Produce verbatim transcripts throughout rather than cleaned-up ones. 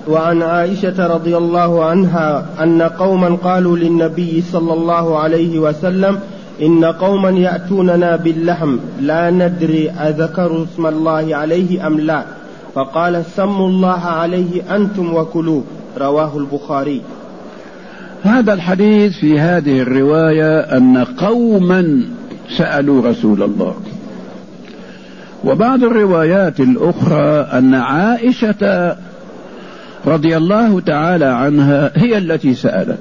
وعن عائشة رضي الله عنها أن قوما قالوا للنبي صلى الله عليه وسلم إن قوما يأتوننا باللحم لا ندري أذكروا اسم الله عليه أم لا، فقال سموا الله عليه أنتم وكلوه، رواه البخاري. هذا الحديث في هذه الرواية أن قوما سألوا رسول الله، وبعض الروايات الأخرى أن عائشة رضي الله تعالى عنها هي التي سألت،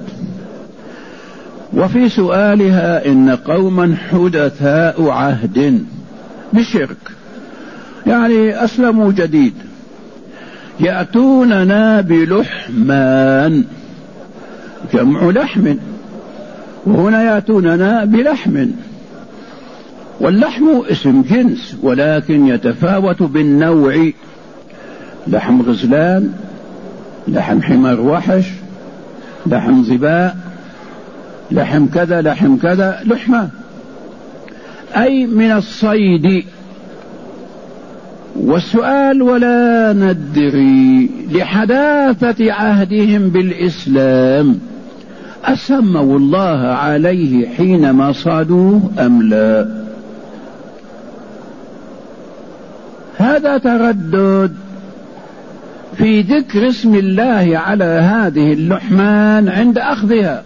وفي سؤالها إن قوما حدثاء عهد بالشرك، يعني أسلموا جديد، يأتوننا بلحمان، جمع لحم، وهنا يأتوننا بلحم، واللحم اسم جنس ولكن يتفاوت بالنوع، لحم غزلان، لحم حمار وحش، لحم ظباء، لحم كذا لحم كذا، لحمة أي من الصيد. والسؤال ولا ندري لحداثة عهدهم بالإسلام أسموا الله عليه حينما صادوه أم لا. هذا تردد في ذكر اسم الله على هذه اللحمان عند أخذها،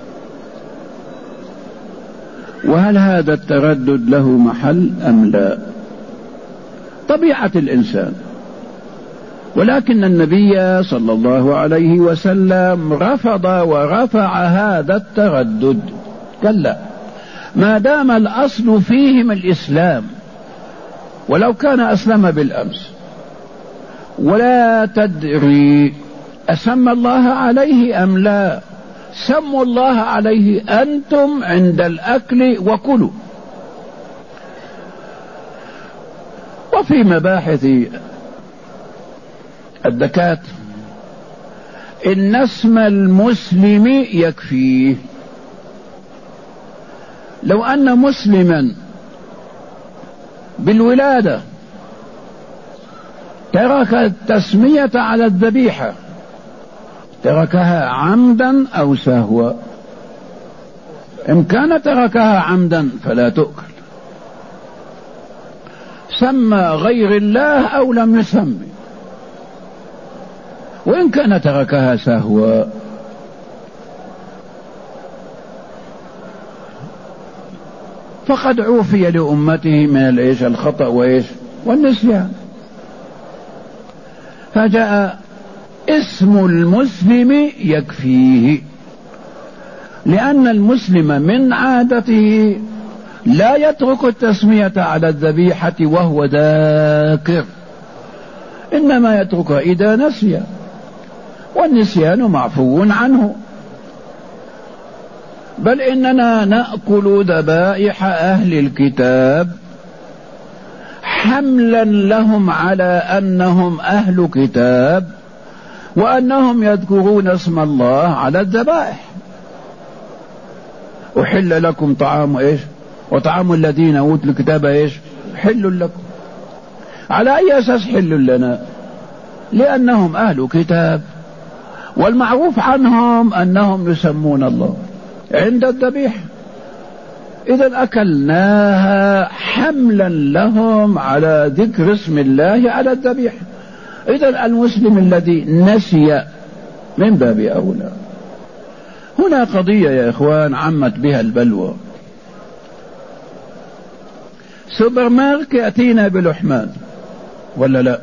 وهل هذا التردد له محل أم لا؟ طبيعة الإنسان، ولكن النبي صلى الله عليه وسلم رفض ورفع هذا التردد، كلا، ما دام الأصل فيهم الإسلام، ولو كان أسلم بالأمس. ولا تدري أسمى الله عليه أم لا، سموا الله عليه أنتم عند الأكل وكلوا. وفي مباحث الدكاترة إن اسم المسلم يكفيه. لو أن مسلما بالولادة ترك التسمية على الذبيحة، تركها عمدا أو سهوا، إن كان تركها عمدا فلا تؤكل، سمى غير الله أو لم يسمي، وإن كان تركها سهوا فقد عوفي لأمته من الإيش الخطأ وإيش والنسيان. فجاء اسم المسلم يكفيه، لأن المسلم من عادته لا يترك التسمية على الذبيحة وهو ذاكر، إنما يتركها إذا نسي، والنسيان معفو عنه. بل إننا نأكل ذبائح أهل الكتاب حملا لهم على أنهم أهل كتاب، وأنهم يذكرون اسم الله على الذبائح. أحل لكم طعام إيش وطعام الذين أوتوا الكتاب إيش حل لكم. على أي أساس حل لنا؟ لأنهم أهل كتاب، والمعروف عنهم أنهم يسمون الله عند الذبيحة، إذا أكلناها حملا لهم على ذكر اسم الله على الذبيحة. إذا المسلم الذي نسي من باب أولى. هنا قضية يا إخوان عمت بها البلوى. سوبر ماركت يأتينا بلحمان ولا لا؟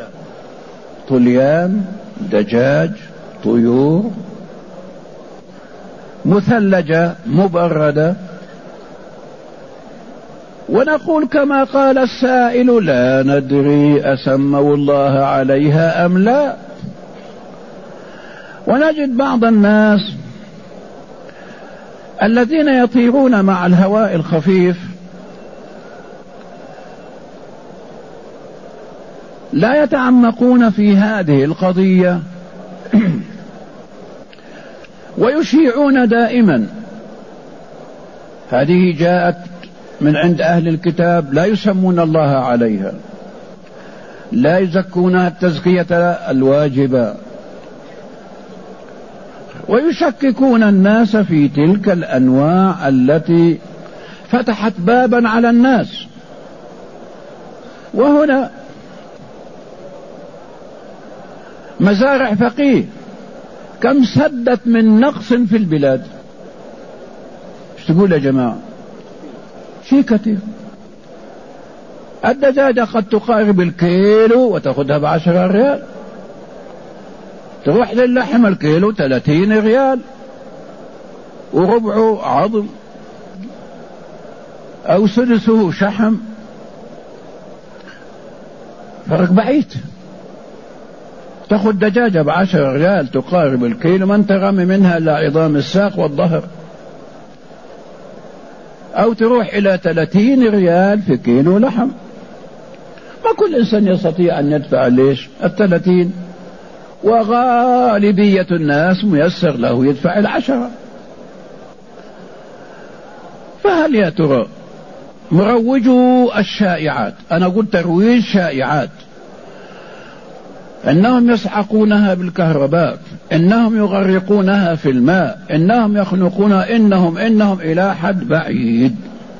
طليان، دجاج، طيور، مثلجة، مبردة، ونقول كما قال السائل لا ندري أسموا الله عليها أم لا. ونجد بعض الناس الذين يطيرون مع الهواء الخفيف لا يتعمقون في هذه القضية ويشيعون دائما هذه جاءت من عند أهل الكتاب، لا يسمون الله عليها، لا يزكونها التزكية الواجبة، ويشككون الناس في تلك الأنواع التي فتحت بابا على الناس. وهنا مزارع فقيه كم سدت من نقص في البلاد. ايش تقول يا جماعة؟ شيء كثير. الدجاجة قد تقارب الكيلو وتأخذها بعشرة ريال، تروح للحم الكيلو ثلاثين ريال وربعه عظم أو سدسه شحم، فرق بعيد. تأخذ دجاجة بعشرة ريال تقارب الكيلو، ما انت رامي منها إلا عظام الساق والظهر، أو تروح إلى ثلاثين ريال في كيلو لحم. ما كل إنسان يستطيع أن يدفع ليش الثلاثين، وغالبية الناس ميسر له يدفع العشرة. فهل يا ترى مروجو الشائعات، أنا قلت ترويج شائعات، إنهم يسحقونها بالكهرباء، إنهم يغرقونها في الماء، إنهم يخنقونها، إنهم إنهم إلى حد بعيد.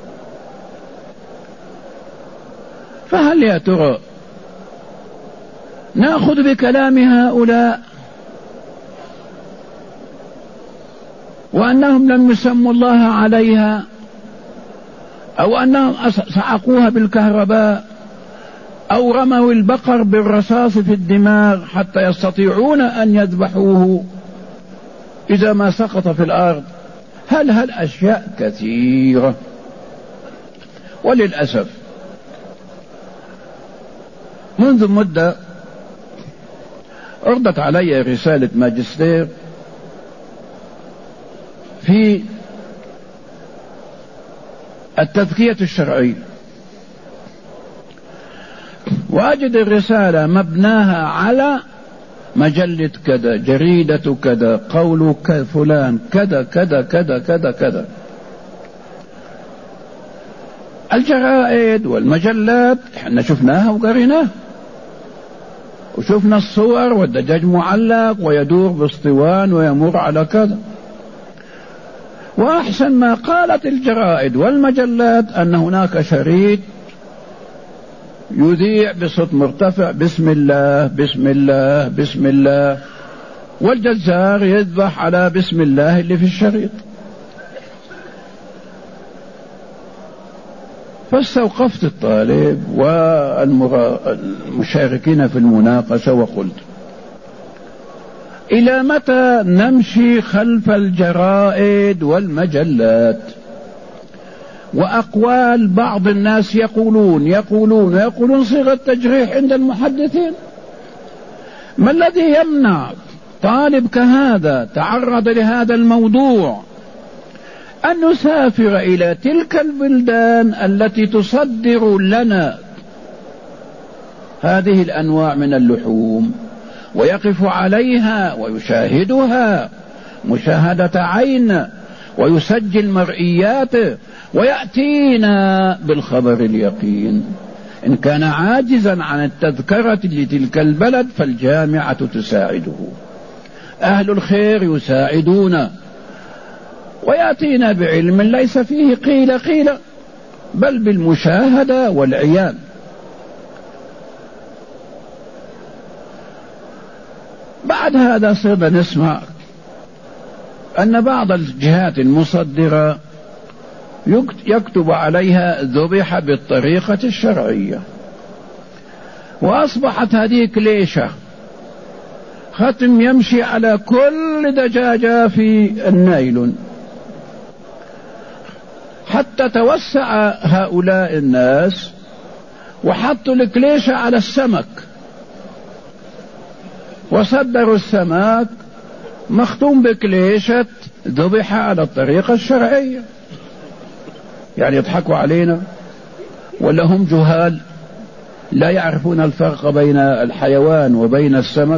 فهل يا ترى نأخذ بكلام هؤلاء وأنهم لم يسموا الله عليها، أو أنهم سحقوها بالكهرباء، أو رموا البقر بالرصاص في الدماغ حتى يستطيعون أن يذبحوه إذا ما سقط في الأرض؟ هل هل أشياء كثيرة. وللأسف منذ مدة عرضت علي رسالة ماجستير في التزكية الشرعية، وأجد الرسالة مبناها على مجلة كذا، جريدة كذا، قول فلان كذا كذا كذا كذا كذا. الجرائد والمجلات احنا شفناها وقريناها، وشفنا الصور والدجاج معلق ويدور باسطوان ويمر على كذا. وأحسن ما قالت الجرائد والمجلات أن هناك شريط يذيع بصوت مرتفع بسم الله بسم الله بسم الله، والجزار يذبح على بسم الله اللي في الشريط. فاستوقفت الطالب والمشاركين في المناقشة وقلت: إلى متى نمشي خلف الجرائد والمجلات وأقوال بعض الناس يقولون يقولون يقولون صيغة تجريح عند المحدثين؟ ما الذي يمنع طالب كهذا تعرض لهذا الموضوع أن نسافر إلى تلك البلدان التي تصدر لنا هذه الأنواع من اللحوم ويقف عليها ويشاهدها مشاهدة عين ويسجل مرئياته ويأتينا بالخبر اليقين؟ إن كان عاجزا عن التذكرة لتلك البلد فالجامعة تساعده، أهل الخير يساعدون، ويأتينا بعلم ليس فيه قيل قيل بل بالمشاهدة والعيان. بعد هذا صرنا نسمع أن بعض الجهات المصدرة يكتب عليها ذبح بالطريقة الشرعية، وأصبحت هذه كليشة، ختم يمشي على كل دجاجة في النايلون، حتى توسع هؤلاء الناس وحطوا الكليشة على السمك وصدروا السمك مختوم بكليشة ذبح على الطريقة الشرعية. يعني يضحكوا علينا ولا هم جهال لا يعرفون الفرق بين الحيوان وبين السمك؟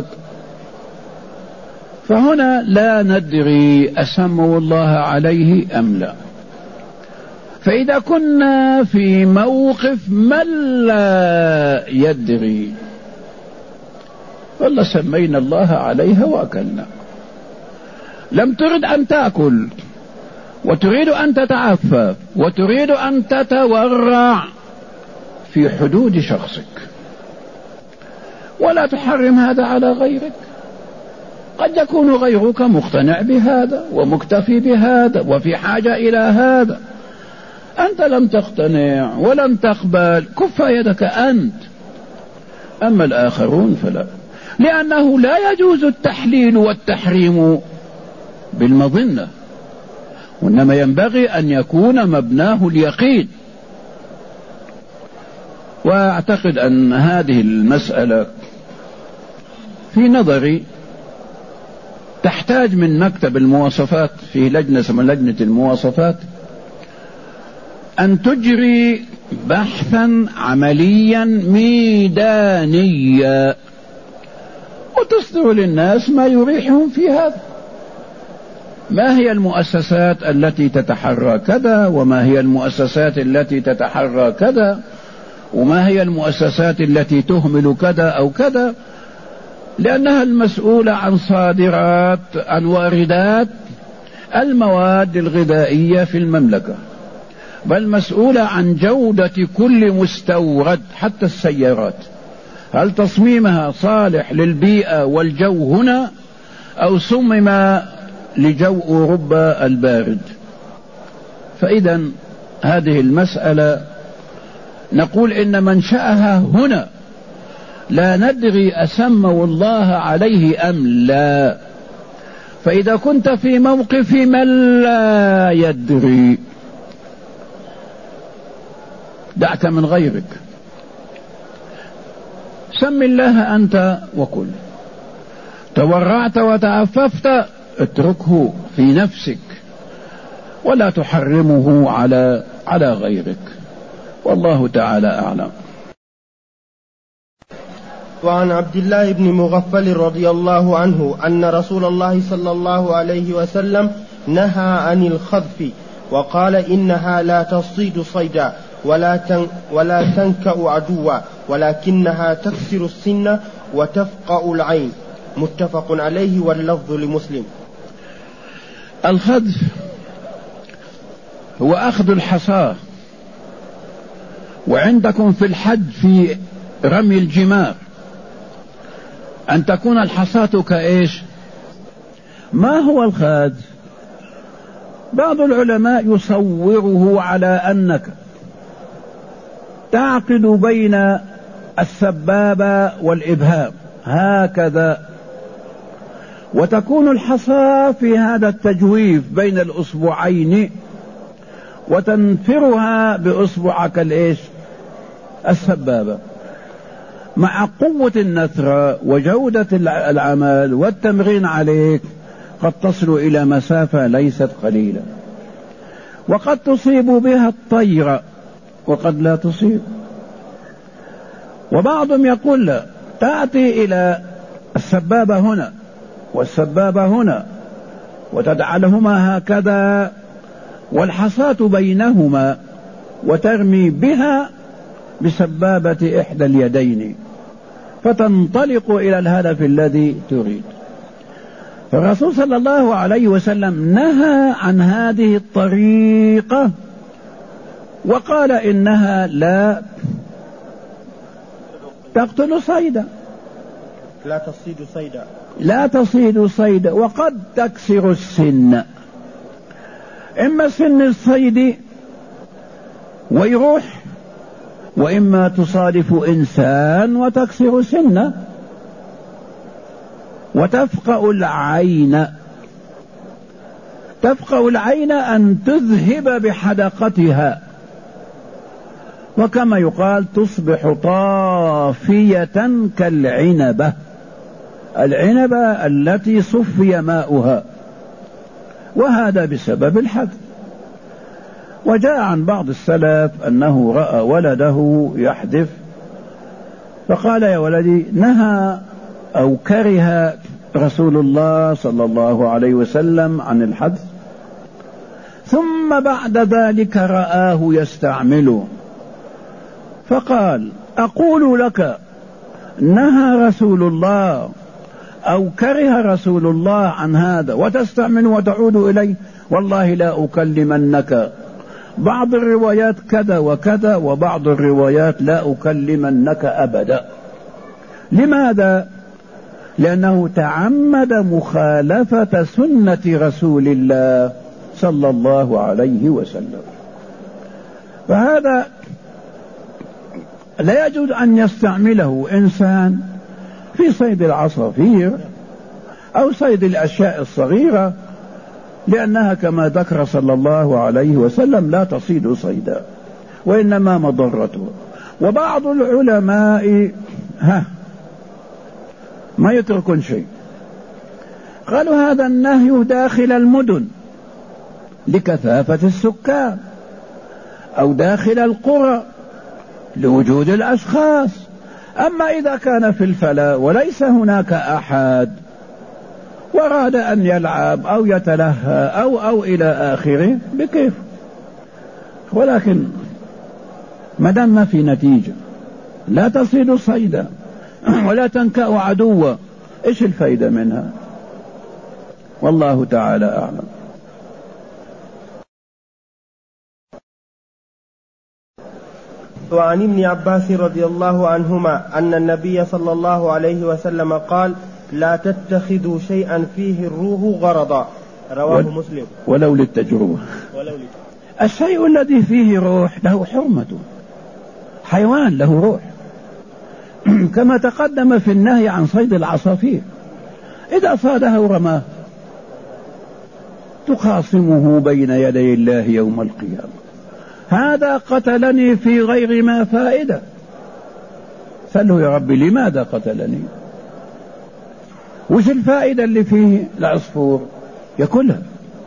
فهنا لا ندري أسموا الله عليه أم لا. فإذا كنا في موقف من لا يدري والله سمينا الله عليها وأكلنا. لم ترد أن تأكل وتريد أن تتعفف وتريد أن تتورع في حدود شخصك، ولا تحرم هذا على غيرك. قد يكون غيرك مقتنع بهذا ومكتفي بهذا وفي حاجة إلى هذا، أنت لم تقتنع ولم تقبل، كف يدك أنت. أما الآخرون فلا، لأنه لا يجوز التحليل والتحريم بالمظنة، وإنما ينبغي أن يكون مبناه اليقين. وأعتقد أن هذه المسألة في نظري تحتاج من مكتب المواصفات في لجنة اسمها لجنة المواصفات أن تجري بحثا عمليا ميدانيا وتصدر للناس ما يريحهم في هذا. ما هي المؤسسات التي تتحرى كذا، وما هي المؤسسات التي تتحرى كذا، وما هي المؤسسات التي تهمل كذا أو كذا، لأنها المسؤولة عن صادرات عن واردات المواد الغذائية في المملكة، بل مسؤولة عن جودة كل مستورد حتى السيارات، هل تصميمها صالح للبيئة والجو هنا أو صمم لجو أوروبا البارد. فإذا هذه المسألة نقول إن منشأها هنا، لا ندري أسموا الله عليه أم لا. فإذا كنت في موقف من لا يدري دعك من غيرك، سم الله أنت وكل. تورعت وتعففت اتركه في نفسك ولا تحرمه على على غيرك، والله تعالى أعلم. وعن عبد الله بن مغفل رضي الله عنه أن رسول الله صلى الله عليه وسلم نهى عن الخذف وقال إنها لا تصيد صيدا ولا تن ولا تنكأ عدوا ولكنها تكسر السن وتفقأ العين، متفق عليه واللفظ لمسلم. الخذف هو أخذ الحصاة، وعندكم في الحج في رمي الجمار أن تكون الحصاة كإيش؟ ما هو الخذف؟ بعض العلماء يصوره على أنك تعقد بين السبابة والإبهام هكذا، وتكون الحصاة في هذا التجويف بين الأصبعين، وتنفرها بأصبعك الإيش؟ السبابة. مع قوة النثر وجودة العمل والتمرين عليك قد تصل إلى مسافة ليست قليلة، وقد تصيب بها الطير وقد لا تصيب. وبعضهم يقول لا، تأتي إلى السبابة هنا والسبابة هنا وتجعلهما هكذا والحصاة بينهما وترمي بها بسبابة إحدى اليدين فتنطلق إلى الهدف الذي تريد. فالرسول صلى الله عليه وسلم نهى عن هذه الطريقة وقال إنها لا تقتل صيدا، لا تصيد صيدا لا تصيد صيدا، وقد تكسر السن، إما سن الصيد ويروح، وإما تصادف إنسان وتكسر سنه. وتفقأ العين، تفقأ العين أن تذهب بحدقتها، وكما يقال تصبح طافية كالعنبة، العنبة التي صفي ماؤها، وهذا بسبب الحد. وجاء عن بعض السلف أنه رأى ولده يحدث فقال يا ولدي نهى أو كره رسول الله صلى الله عليه وسلم عن الحدث، ثم بعد ذلك رآه يستعمله فقال أقول لك نهى رسول الله أو كره رسول الله عن هذا وتستأمن وتعود إليه، والله لا أكلمنك. بعض الروايات كذا وكذا، وبعض الروايات لا أكلمنك أبدا. لماذا؟ لأنه تعمد مخالفة سنة رسول الله صلى الله عليه وسلم. فهذا لا يجوز أن يستعمله إنسان في صيد العصافير أو صيد الأشياء الصغيرة، لأنها كما ذكر صلى الله عليه وسلم لا تصيد صيدا وإنما مضرته. وبعض العلماء ها ما يتركون شيء، قالوا هذا النهي داخل المدن لكثافة السكان، أو داخل القرى لوجود الأشخاص. أما إذا كان في الفلا وليس هناك أحد وأراد أن يلعب أو يتلهى أو أو إلى آخره بكيف، ولكن ما دام ما في نتيجة، لا تصيد صيدا ولا تنكأ عدوا، إيش الفائدة منها؟ والله تعالى أعلم. وعن ابن عباس رضي الله عنهما أن النبي صلى الله عليه وسلم قال: لا تتخذوا شيئا فيه الروح غرضا، رواه مسلم. ولو للتجربة. ولو الشيء الذي فيه روح له حرمته، حيوان له روح، كما تقدم في النهي عن صيد العصافير. إذا صاده ورماه تخاصمه بين يدي الله يوم القيامة: هذا قتلني في غير ما فائدة. سأله: يا ربي لماذا قتلني؟ وش الفائدة اللي فيه؟ العصفور يأكلها،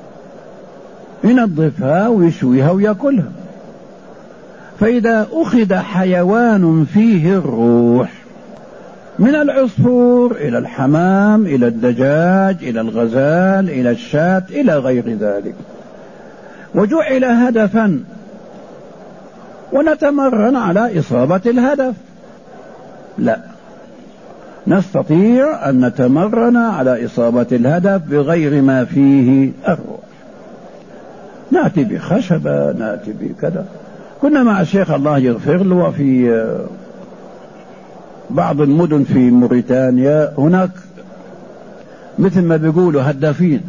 ينظفها ويشويها ويأكلها. فإذا أخذ حيوان فيه الروح، من العصفور إلى الحمام إلى الدجاج إلى الغزال إلى الشاة إلى غير ذلك، وجعل هدفا ونتمرن على إصابة الهدف، لا، نستطيع أن نتمرن على إصابة الهدف بغير ما فيه الروح. نأتي بخشبة، نأتي بكذا. كنا مع الشيخ الله يغفر له في بعض المدن في موريتانيا، هناك مثل ما بيقولوا هدافين،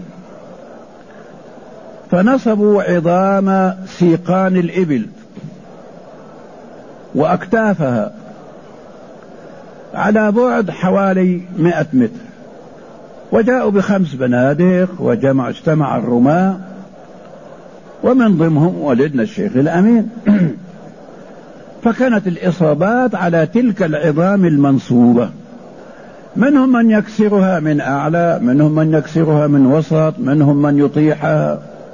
فنصبوا عظام سيقان الإبل وأكتافها على بعد حوالي مئة متر، وجاءوا بخمس بنادق وجمع اجتمع الرماة، ومن ضمنهم والدنا الشيخ الأمين. فكانت الإصابات على تلك العظام المنصوبة، منهم من يكسرها من أعلى، منهم من يكسرها من وسط، منهم من يطيحها.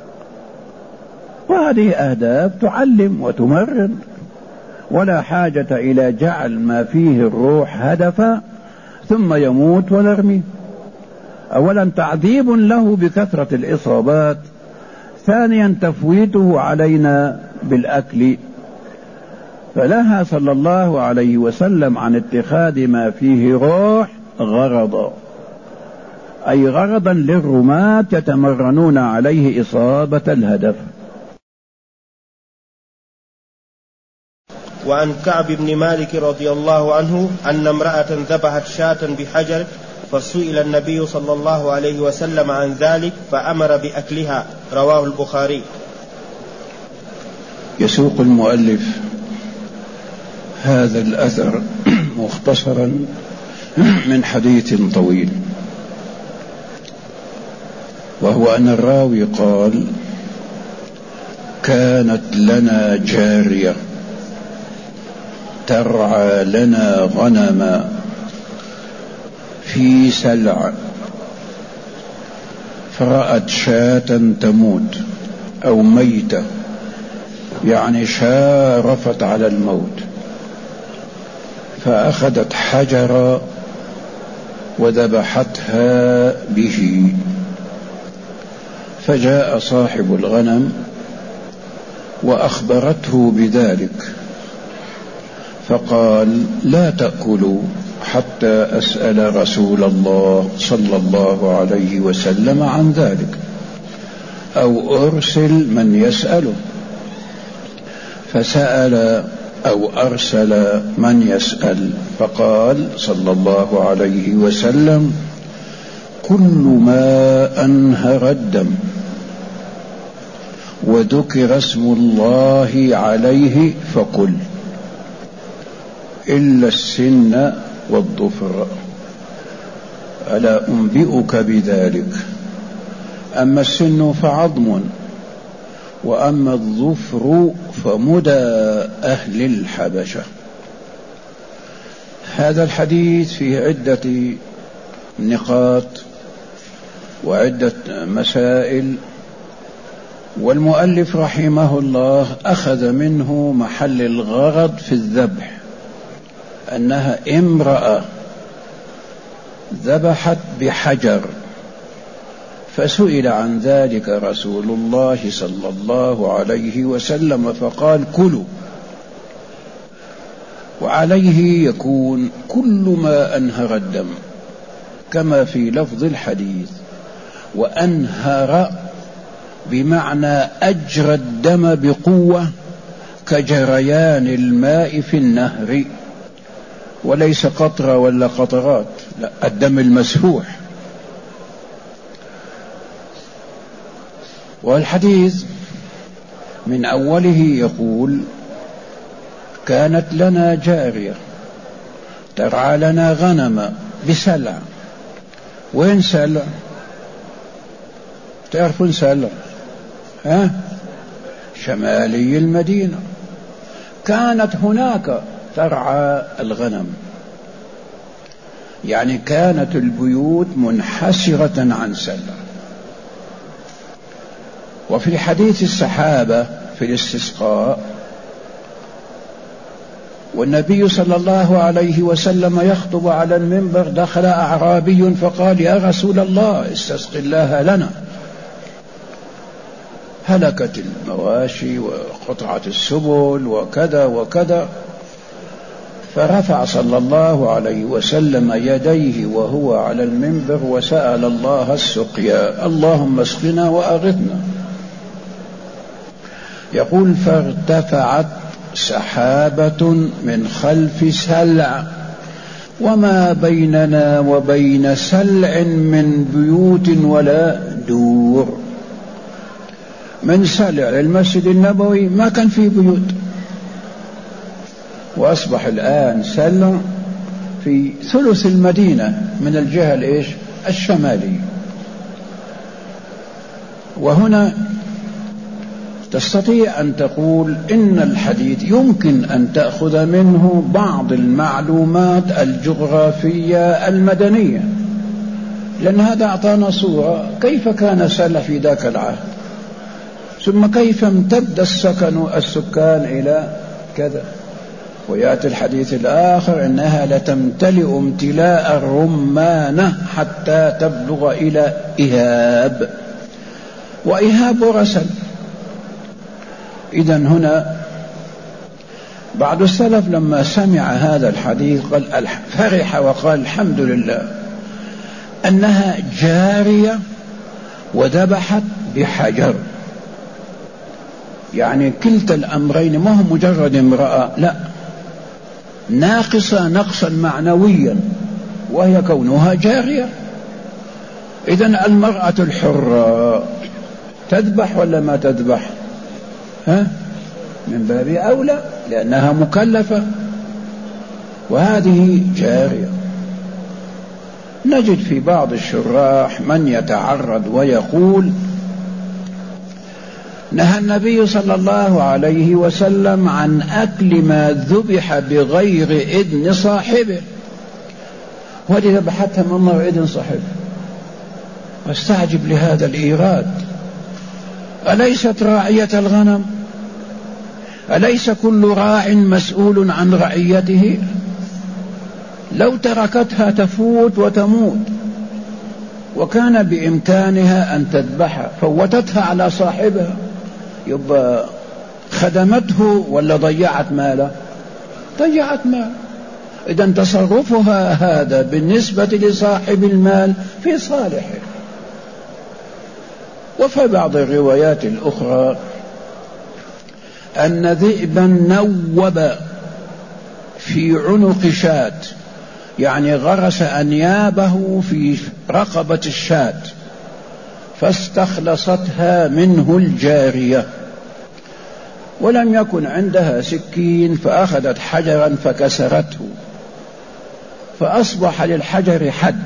وهذه أهداف تعلم وتمرن، ولا حاجة إلى جعل ما فيه الروح هدفا ثم يموت ونرميه. أولا تعذيب له بكثرة الإصابات، ثانيا تفويته علينا بالأكل. فلها صلى الله عليه وسلم عن اتخاذ ما فيه روح غرضا، أي غرضا للرماة يتمرنون عليه إصابة الهدف. وعن كعب بن مالك رضي الله عنه أن امرأة ذبحت شاة بحجر، فسئل النبي صلى الله عليه وسلم عن ذلك فأمر بأكلها، رواه البخاري. يسوق المؤلف هذا الأثر مختصرا من حديث طويل، وهو أن الراوي قال: كانت لنا جارية ترعى لنا غنما في سلع، فرأت شاة تموت أو ميتة، يعني شارفت على الموت، فأخذت حجرا وذبحتها به. فجاء صاحب الغنم وأخبرته بذلك، فقال: لا تأكلوا حتى أسأل رسول الله صلى الله عليه وسلم عن ذلك، أو أرسل من يسأله، فسأل أو أرسل من يسأل، فقال صلى الله عليه وسلم: كل ما أنهر الدم وذكر اسم الله عليه فكل، إلا السن والظفر، ألا أنبئك بذلك؟ أما السن فعظم، وأما الظفر فمدى أهل الحبشة. هذا الحديث فيه عدة نقاط وعدة مسائل، والمؤلف رحمه الله أخذ منه محل الغرض في الذبح، أنها امرأة ذبحت بحجر، فسئل عن ذلك رسول الله صلى الله عليه وسلم فقال: كلوا. وعليه يكون كل ما أنهر الدم، كما في لفظ الحديث: وأنهر بمعنى أجرى الدم بقوة كجريان الماء في النهر، وليس قطرة ولا قطرات، لا، الدم المسفوح. والحديث من أوله يقول: كانت لنا جارية ترعى لنا غنم بسلع. وين سلع؟ تعرفون سلع؟ ها؟ شمالي المدينة. كانت هناك ترعى الغنم، يعني كانت البيوت منحسرة عن سلع. وفي حديث السحابة في الاستسقاء، والنبي صلى الله عليه وسلم يخطب على المنبر، دخل أعرابي فقال: يا رسول الله استسق الله لنا، هلكت المواشي وقطعت السبل وكذا وكذا. فرفع صلى الله عليه وسلم يديه وهو على المنبر وسأل الله السقيا: اللهم اسقنا وأغثنا. يقول: فارتفعت سحابة من خلف سلع، وما بيننا وبين سلع من بيوت ولا دور. من سلع للمسجد النبوي ما كان فيه بيوت، وأصبح الآن سلع في ثلث المدينة من الجهة الإيش؟ الشمالية. وهنا تستطيع أن تقول إن الحديث يمكن أن تأخذ منه بعض المعلومات الجغرافية المدنية، لأن هذا أعطانا صورة كيف كان سلع في ذاك العهد، ثم كيف امتد السكن السكان إلى كذا. ويأتي الحديث الآخر: إنها لتمتلئ امتلاء الرمانة حتى تبلغ إلى إهاب، وإهاب رسل. إذن هنا بعض السلف لما سمع هذا الحديث قال فرح وقال: الحمد لله أنها جارية وذبحت بحجر. يعني كلتا الأمرين ما هو مجرد امرأة، لا، ناقصة نقصا معنويا، وهي كونها جارية. إذن المرأة الحرة تذبح ولا ما تذبح؟ ها؟ من باب أولى، لأنها مكلفة، وهذه جارية. نجد في بعض الشراح من يتعرض ويقول: نهى النبي صلى الله عليه وسلم عن أكل ما ذبح بغير إذن صاحبه، وهذه ذبحتها من غير إذن صاحبه. واستعجب لهذا الإيراد: أليست راعية الغنم؟ أليس كل راع مسؤول عن رعيته؟ لو تركتها تفوت وتموت، وكان بإمكانها أن تذبحها، فوتتها على صاحبها، يبقى خدمته ولا ضيعت ماله؟ ضيعت ماله. إذن تصرفها هذا بالنسبة لصاحب المال في صالحه. وفي بعض الروايات الأخرى أن ذئبا نوب في عنق شاة، يعني غرس أنيابه في رقبة الشاة فاستخلصتها منه الجارية، ولم يكن عندها سكين فأخذت حجرا فكسرته فأصبح للحجر حد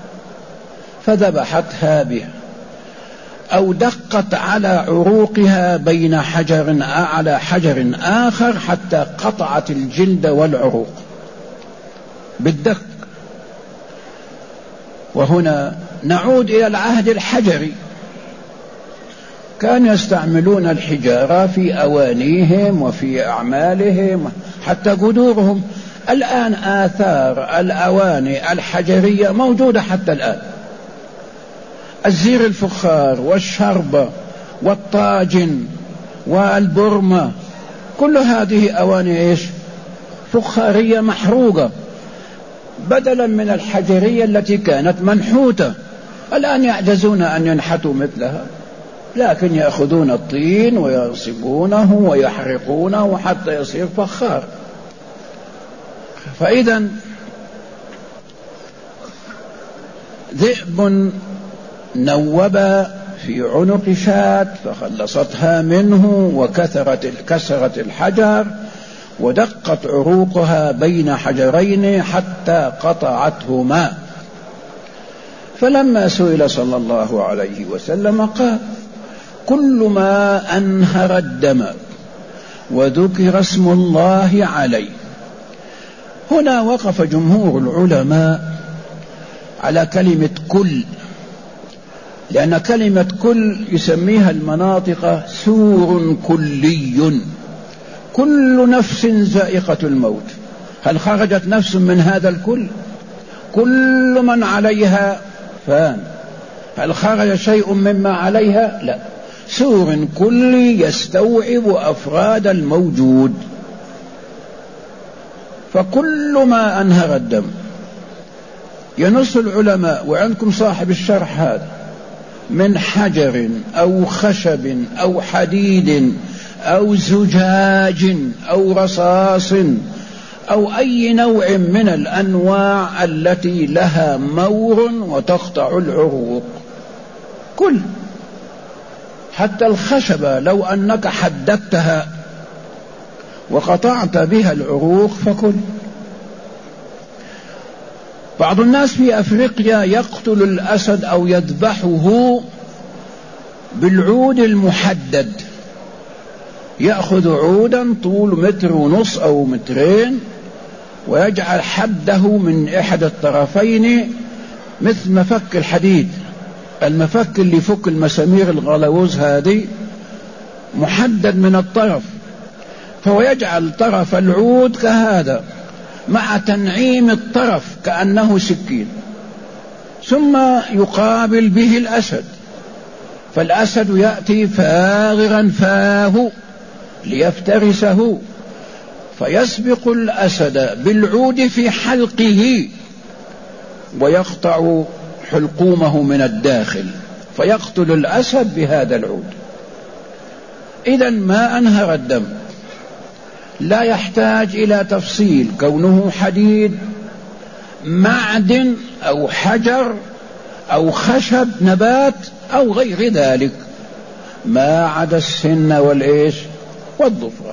فذبحتها به، أو دقت على عروقها بين حجر على حجر آخر حتى قطعت الجلد والعروق بالدق. وهنا نعود إلى العهد الحجري، كانوا يستعملون الحجارة في أوانيهم وفي أعمالهم حتى قدورهم. الآن آثار الأواني الحجرية موجودة حتى الآن، الزير الفخار والشربة والطاجن والبرمة، كل هذه أواني إيش؟ فخارية محروقة بدلا من الحجرية التي كانت منحوتة. الآن يعجزون أن ينحتوا مثلها، لكن يأخذون الطين وينصبونه ويحرقونه حتى يصير فخار. فإذا ذئب نوب في عنق شاة فخلصتها منه وكسرت كسرت الحجر ودقت عروقها بين حجرين حتى قطعتهما. فلما سئل صلى الله عليه وسلم قال: كل ما أنهر الدم وذكر اسم الله عليه. هنا وقف جمهور العلماء على كلمة كل، لأن كلمة كل يسميها المناطق سور كلي، كل نفس ذائقة الموت. هل خرجت نفس من هذا الكل؟ كل من عليها فان. هل خرج شيء مما عليها؟ لا، سور كلي يستوعب أفراد الموجود. فكل ما أنهر الدم، ينص العلماء وعندكم صاحب الشرح هذا، من حجر أو خشب أو حديد أو زجاج أو رصاص أو أي نوع من الأنواع التي لها مور وتقطع العروق، كل، حتى الخشبة لو أنك حددتها وقطعت بها العروق فكل. بعض الناس في أفريقيا يقتل الأسد أو يذبحه بالعود المحدد، يأخذ عودا طول متر ونص أو مترين ويجعل حده من إحدى الطرفين مثل مفك الحديد، المفك اللي يفك المسامير الغلوز هذه محدد من الطرف، فهو يجعل طرف العود كهذا مع تنعيم الطرف كأنه سكين، ثم يقابل به الأسد، فالأسد يأتي فاغرا فاه ليفترسه، فيسبق الأسد بالعود في حلقه ويقطع حلقومه من الداخل فيقتل الأسد بهذا العود. إذن ما أنهر الدم لا يحتاج إلى تفصيل، كونه حديد، معدن أو حجر أو خشب نبات أو غير ذلك، ما عدا السن والإيش والضفرة.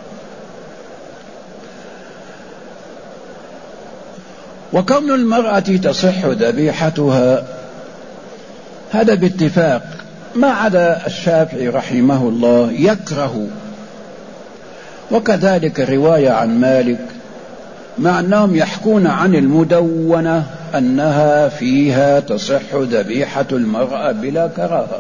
وكون المرأة تصح ذبيحتها هذا باتفاق، ما عدا الشافعي رحمه الله يكره، وكذلك رواية عن مالك، مع أنهم يحكون عن المدونة أنها فيها تصح ذبيحة المرأة بلا كراهة.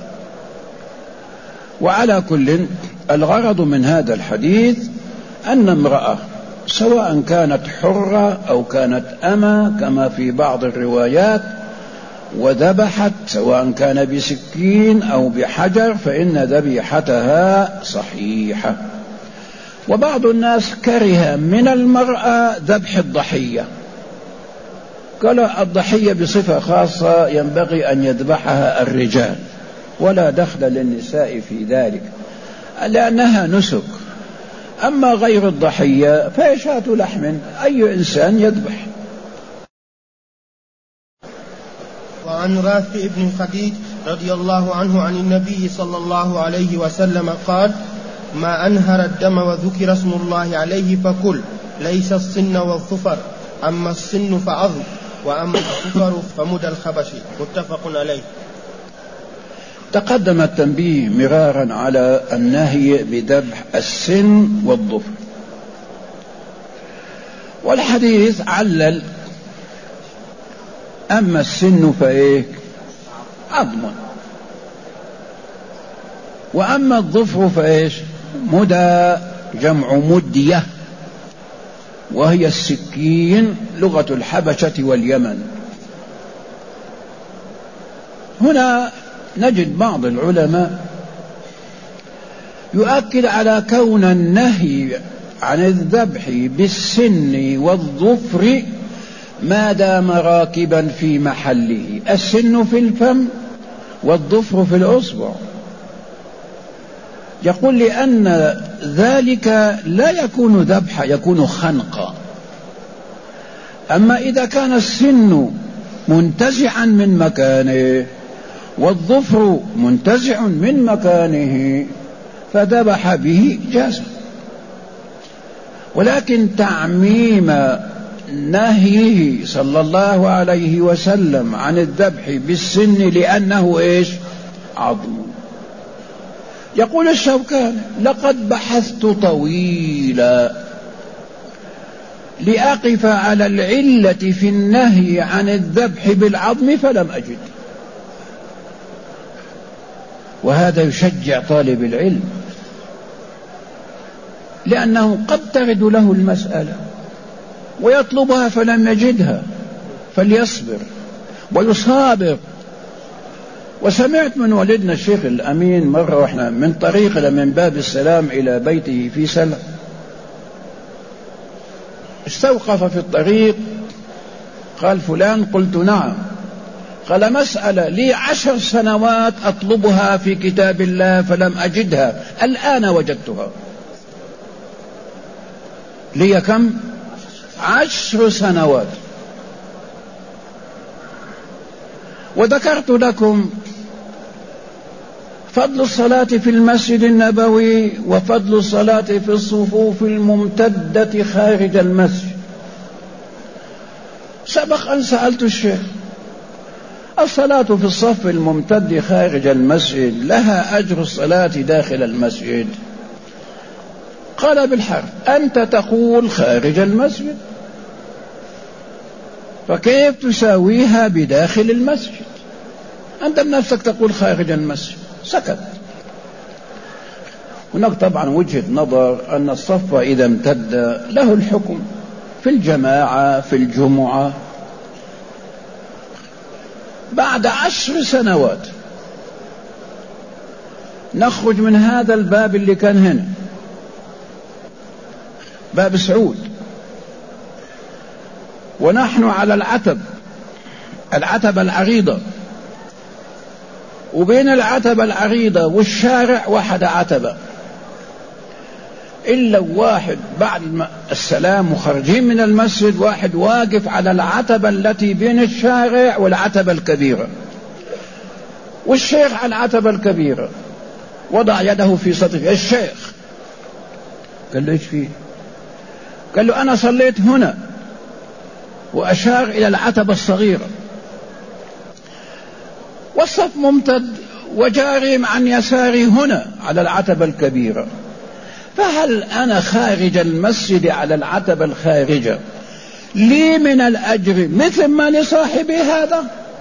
وعلى كل، الغرض من هذا الحديث أن امرأة سواء كانت حرة أو كانت أمة كما في بعض الروايات وذبحت سواء كان بسكين أو بحجر فإن ذبيحتها صحيحة. وبعض الناس كره من المرأة ذبح الضحية، قال الضحية بصفة خاصة ينبغي أن يذبحها الرجال ولا دخل للنساء في ذلك لأنها نسك. أما غير الضحية فهي شاة لحم أي إنسان يذبح. وعن رافع بن خديج رضي الله عنه عن النبي صلى الله عليه وسلم قال: ما أنهر الدم وذكر اسم الله عليه فكل، ليس الصن والظفر، أما الصن فعظم، وأما الظفر فمدى الخبش. متفق عليه. تقدم التنبيه مرارا على النهي بذبح السن والظفر، والحديث علل: أما السن فإيه؟ عظم، وأما الظفر فإيش؟ مدى، جمع مدية، وهي السكين لغة الحبشة واليمن. هنا نجد بعض العلماء يؤكد على كون النهي عن الذبح بالسن والظفر ما دام راكبا في محله، السن في الفم والظفر في الأصبع. يقول لأن ذلك لا يكون ذبحا، يكون خنقا. أما إذا كان السن منتزعا من مكانه والظفر منتزع من مكانه فذبح به جاز. ولكن تعميم نهيه صلى الله عليه وسلم عن الذبح بالسن لأنه إيش؟ عظم. يقول الشوكاني: لقد بحثت طويلا لأقف على العلة في النهي عن الذبح بالعظم فلم أجد. وهذا يشجع طالب العلم، لأنه قد ترد له المسألة ويطلبها فلم يجدها، فليصبر ويصابر. وسمعت من والدنا الشيخ الأمين مرة واحنا من طريقنا من باب السلام إلى بيته في سلم، استوقف في الطريق، قال: فلان؟ قلت: نعم. قال: مسألة لي عشر سنوات أطلبها في كتاب الله فلم أجدها، الآن وجدتها. لي كم؟ عشر سنوات. وذكرت لكم فضل الصلاة في المسجد النبوي وفضل الصلاة في الصفوف الممتدة خارج المسجد. سبق أن سألت الشيخ: الصلاة في الصف الممتد خارج المسجد لها أجر الصلاة داخل المسجد؟ قال بالحرف: أنت تقول خارج المسجد، فكيف تساويها بداخل المسجد؟ أنت بنفسك تقول خارج المسجد. سكت. هناك طبعا وجهة نظر أن الصف إذا امتد له الحكم في الجماعة في الجمعة. بعد عشر سنوات نخرج من هذا الباب اللي كان هنا، باب سعود، ونحن على العتب، العتبة العريضة، وبين العتبة العريضة والشارع واحد عتبة، إلا واحد بعد السلام وخرجين من المسجد واحد واقف على العتبة التي بين الشارع والعتبة الكبيرة، والشيخ على العتبة الكبيرة وضع يده في صدره. الشيخ قال له: ايش فيه؟ قال له: أنا صليت هنا، وأشار إلى العتبة الصغيرة، والصف ممتد وجاري عن يساري هنا على العتبة الكبيرة، فهل أنا خارج المسجد على العتبة الخارجة لي من الأجر مثل ما لصاحبي هذا؟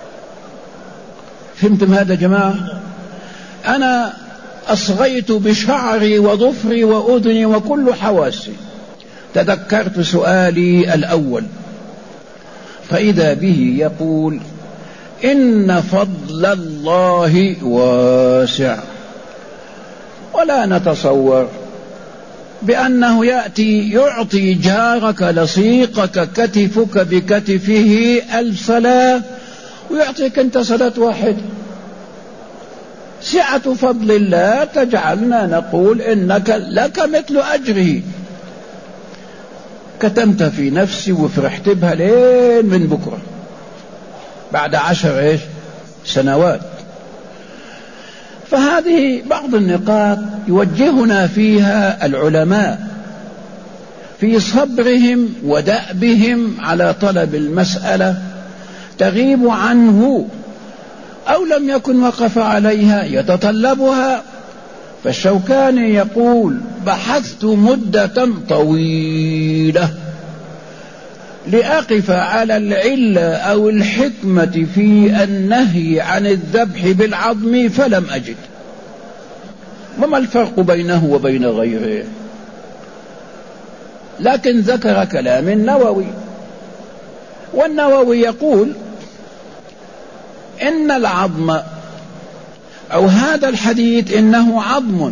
فهمتم هذا جماعة؟ أنا أصغيت بشعري وظفري وأذني وكل حواسي، تذكرت سؤالي الأول، فإذا به يقول: إن فضل الله واسع، ولا نتصور بأنه يأتي يعطي جارك لصيقك كتفك بكتفه ألف صلاة ويعطيك أنت صلاة واحدة. سعة فضل الله تجعلنا نقول إنك لك مثل أجره. كتمت في نفسي وفرحت بها لين من بكرة بعد عشر إيش سنوات. فهذه بعض النقاط يوجهنا فيها العلماء في صبرهم ودأبهم على طلب المسألة تغيب عنه أو لم يكن وقف عليها يتطلبها. فالشوكاني يقول: بحثت مدة طويلة لأقف على العلة أو الحكمة في النهي عن الذبح بالعظم فلم أجد. وما الفرق بينه وبين غيره؟ لكن ذكر كلام النووي، والنووي يقول إن العظم أو هذا الحديث إنه عظم.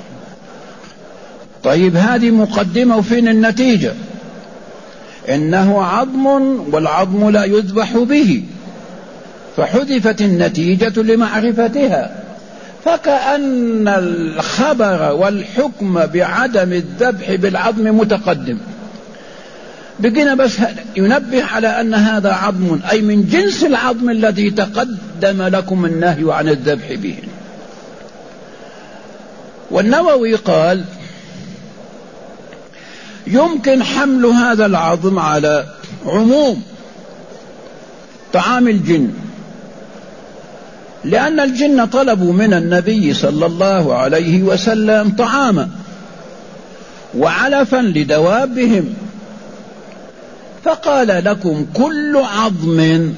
طيب هذه مقدمة وفين النتيجة؟ إنه عظم والعظم لا يذبح به، فحذفت النتيجة لمعرفتها، فكأن الخبر والحكم بعدم الذبح بالعظم متقدم. بقينا بس ينبه على أن هذا عظم أي من جنس العظم الذي تقدم لكم النهي عن الذبح به. والنووي قال: يمكن حمل هذا العظم على عموم طعام الجن، لأن الجن طلبوا من النبي صلى الله عليه وسلم طعاما وعلفا لدوابهم، فقال: لكم كل عظم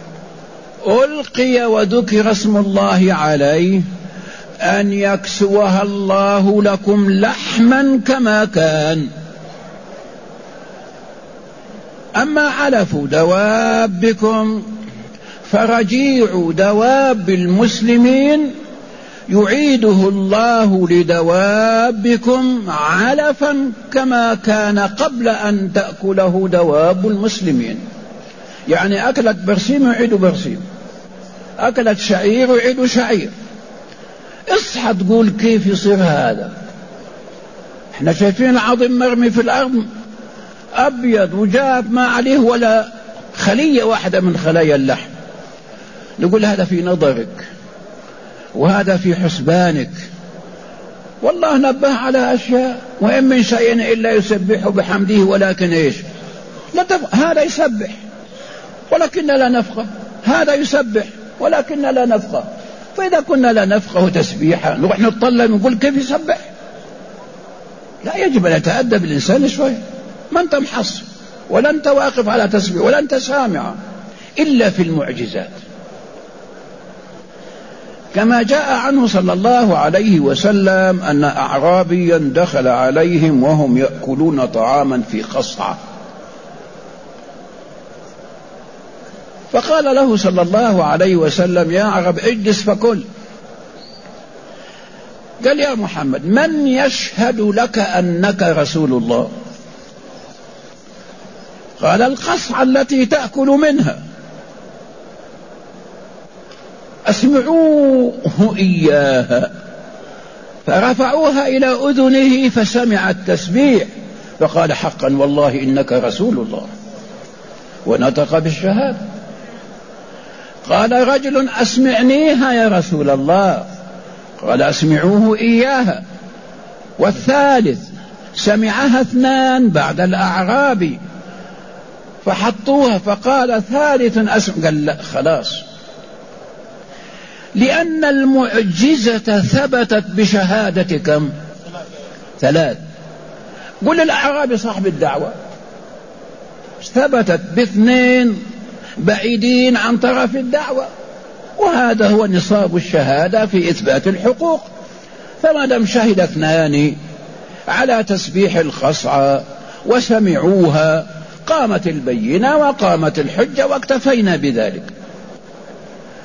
ألقي وذكر اسم الله عليه أن يكسوها الله لكم لحما كما كان. أما علف دوابكم فرجيع دواب المسلمين يعيده الله لدوابكم علفا كما كان قبل أن تأكله دواب المسلمين. يعني أكلت برسيم يعيد برسيم، أكلت شعير يعيد شعير. اصحى تقول كيف يصير هذا؟ احنا شايفين العظم مرمي في الأرض أبيض وجاب ما عليه ولا خلية واحدة من خلايا اللحم. نقول هذا في نظرك وهذا في حسبانك. والله نبه على أشياء: وإن من شيء إلا يسبح بحمده ولكن إيش لا تف... هذا يسبح ولكن لا نفقه، هذا يسبح ولكن لا نفقه. فإذا كنا لا نفقه تسبيحا نروح نطلع نقول كيف يسبح؟ لا، يجب أن يتأدب الإنسان شوي. ما أنت محص ولا أنت واقف على تسبيح ولا أنت سامع إلا في المعجزات. كما جاء عنه صلى الله عليه وسلم أن أعرابيا دخل عليهم وهم يأكلون طعاما في قصعة، فقال له صلى الله عليه وسلم: يا عرب اجلس فكل. قال: يا محمد من يشهد لك أنك رسول الله؟ قال: القصعة التي تأكل منها. أسمعوه إياها. فرفعوها إلى أذنه فسمع التسبيح فقال: حقا والله إنك رسول الله، ونطق بالشهادة. قال رجل: أسمعنيها يا رسول الله. قال: أسمعوه إياها. والثالث سمعها اثنان بعد الأعرابي فحطوها، فقال ثالث أسمع. قال: لا خلاص، لأن المعجزة ثبتت بشهادة كم؟ ثلاث. قل الأعرابي صاحب الدعوة ثبتت باثنين بعيدين عن طرف الدعوة، وهذا هو نصاب الشهادة في إثبات الحقوق. فما دام شهد اثنان على تسبيح الخصعة وسمعوها قامت البينة وقامت الحجة واكتفينا بذلك.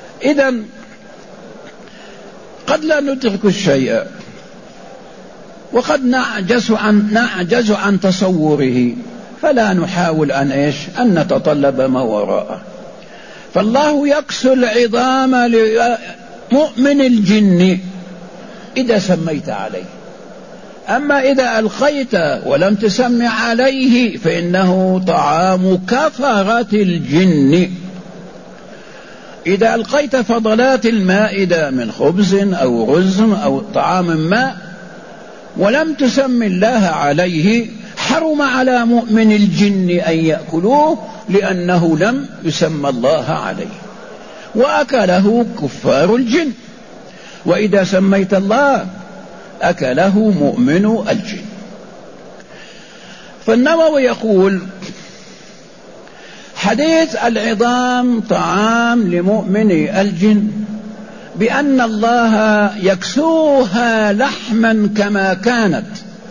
إذن قد لا ندرك الشيء وقد نعجز عن, نعجز عن تصوره، فلا نحاول أن, إيش؟ أن نتطلب ما وراءه. فالله يكسو العظام لمؤمن الجن إذا سميت عليه، أما إذا ألقيت ولم تسمع عليه فإنه طعام كفرة الجن. إذا ألقيت فضلات المائدة من خبز أو رز أو طعام ما ولم تسم الله عليه حرم على مؤمن الجن أن يأكلوه، لأنه لم يسمى الله عليه، وأكله كفار الجن. وإذا سميت الله أكله مؤمن الجن. فالنووي يقول حديث العظام طعام لمؤمن الجن بأن الله يكسوها لحما كما كانت.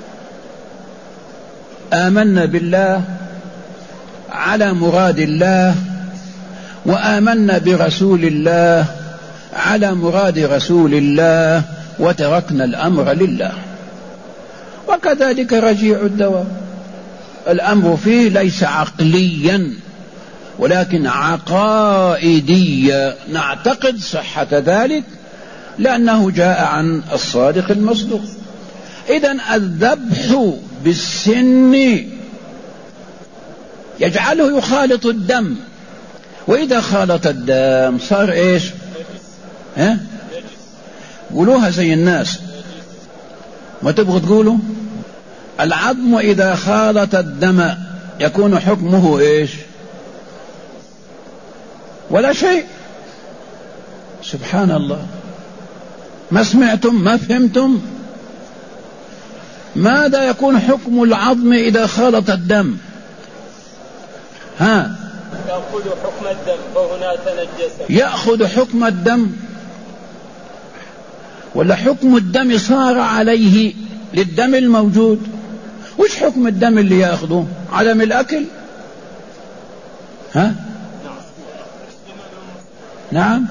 آمنا بالله على مراد الله، وآمنا برسول الله على مراد رسول الله، وتركنا الأمر لله. وكذلك رجيع الدواء الأمر فيه ليس عقليا ولكن عقائديا، نعتقد صحة ذلك لأنه جاء عن الصادق المصدوق. إذن الذبح بالسن يجعله يخالط الدم، وإذا خالط الدم صار إيش؟ ها؟ قولوها زي الناس، ما تبغوا تقولوا العظم إذا خالط الدم يكون حكمه إيش؟ ولا شيء. سبحان الله، ما سمعتم؟ ما فهمتم؟ ماذا يكون حكم العظم إذا خالط الدم؟ ها؟ يأخذ حكم الدم وهنا تنجس. يأخذ حكم الدم، ولا حكم الدم صار عليه للدم الموجود؟ وش حكم الدم اللي يأخذه؟ عدم الأكل؟ ها؟ نعم.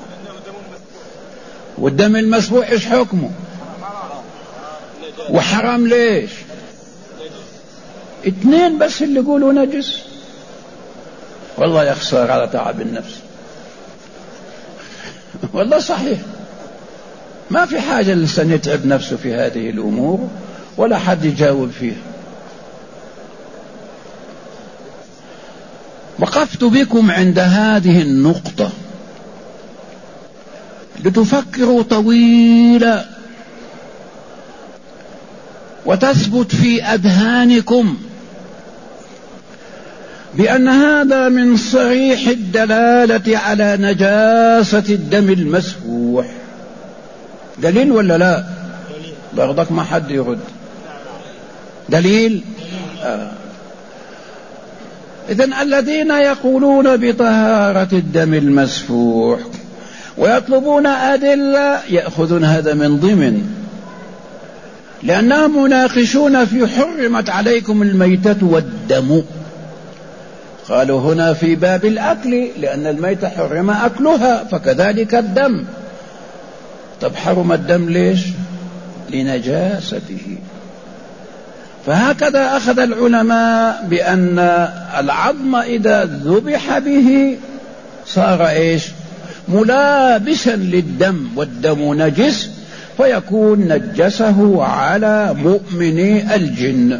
والدم المسفوح ايش حكمه؟ وحرام ليش؟ اثنين بس اللي يقولوا نجس. والله يخسر على تعب النفس. والله صحيح، ما في حاجة الإنسان يتعب نفسه في هذه الأمور ولا حد يجاوب فيها. وقفت بكم عند هذه النقطة لتفكروا طويلا وتثبت في أذهانكم بأن هذا من صريح الدلالة على نجاسة الدم المسفوح. دليل ولا لا؟ برضك ما حد يرد. دليل؟ آه. إذن الذين يقولون بطهارة الدم المسفوح ويطلبون أدلة يأخذون هذا من ضمن، لأنهم مناقشون في حرمت عليكم الميتة والدم. قالوا هنا في باب الأكل لأن الميتة حرم أكلها، فكذلك الدم. طب حرم الدم ليش؟ لنجاسته. فهكذا أخذ العلماء بأن العظم إذا ذبح به صار إيش؟ ملابسا للدم، والدم نجس فيكون نجسه على مؤمن الجن.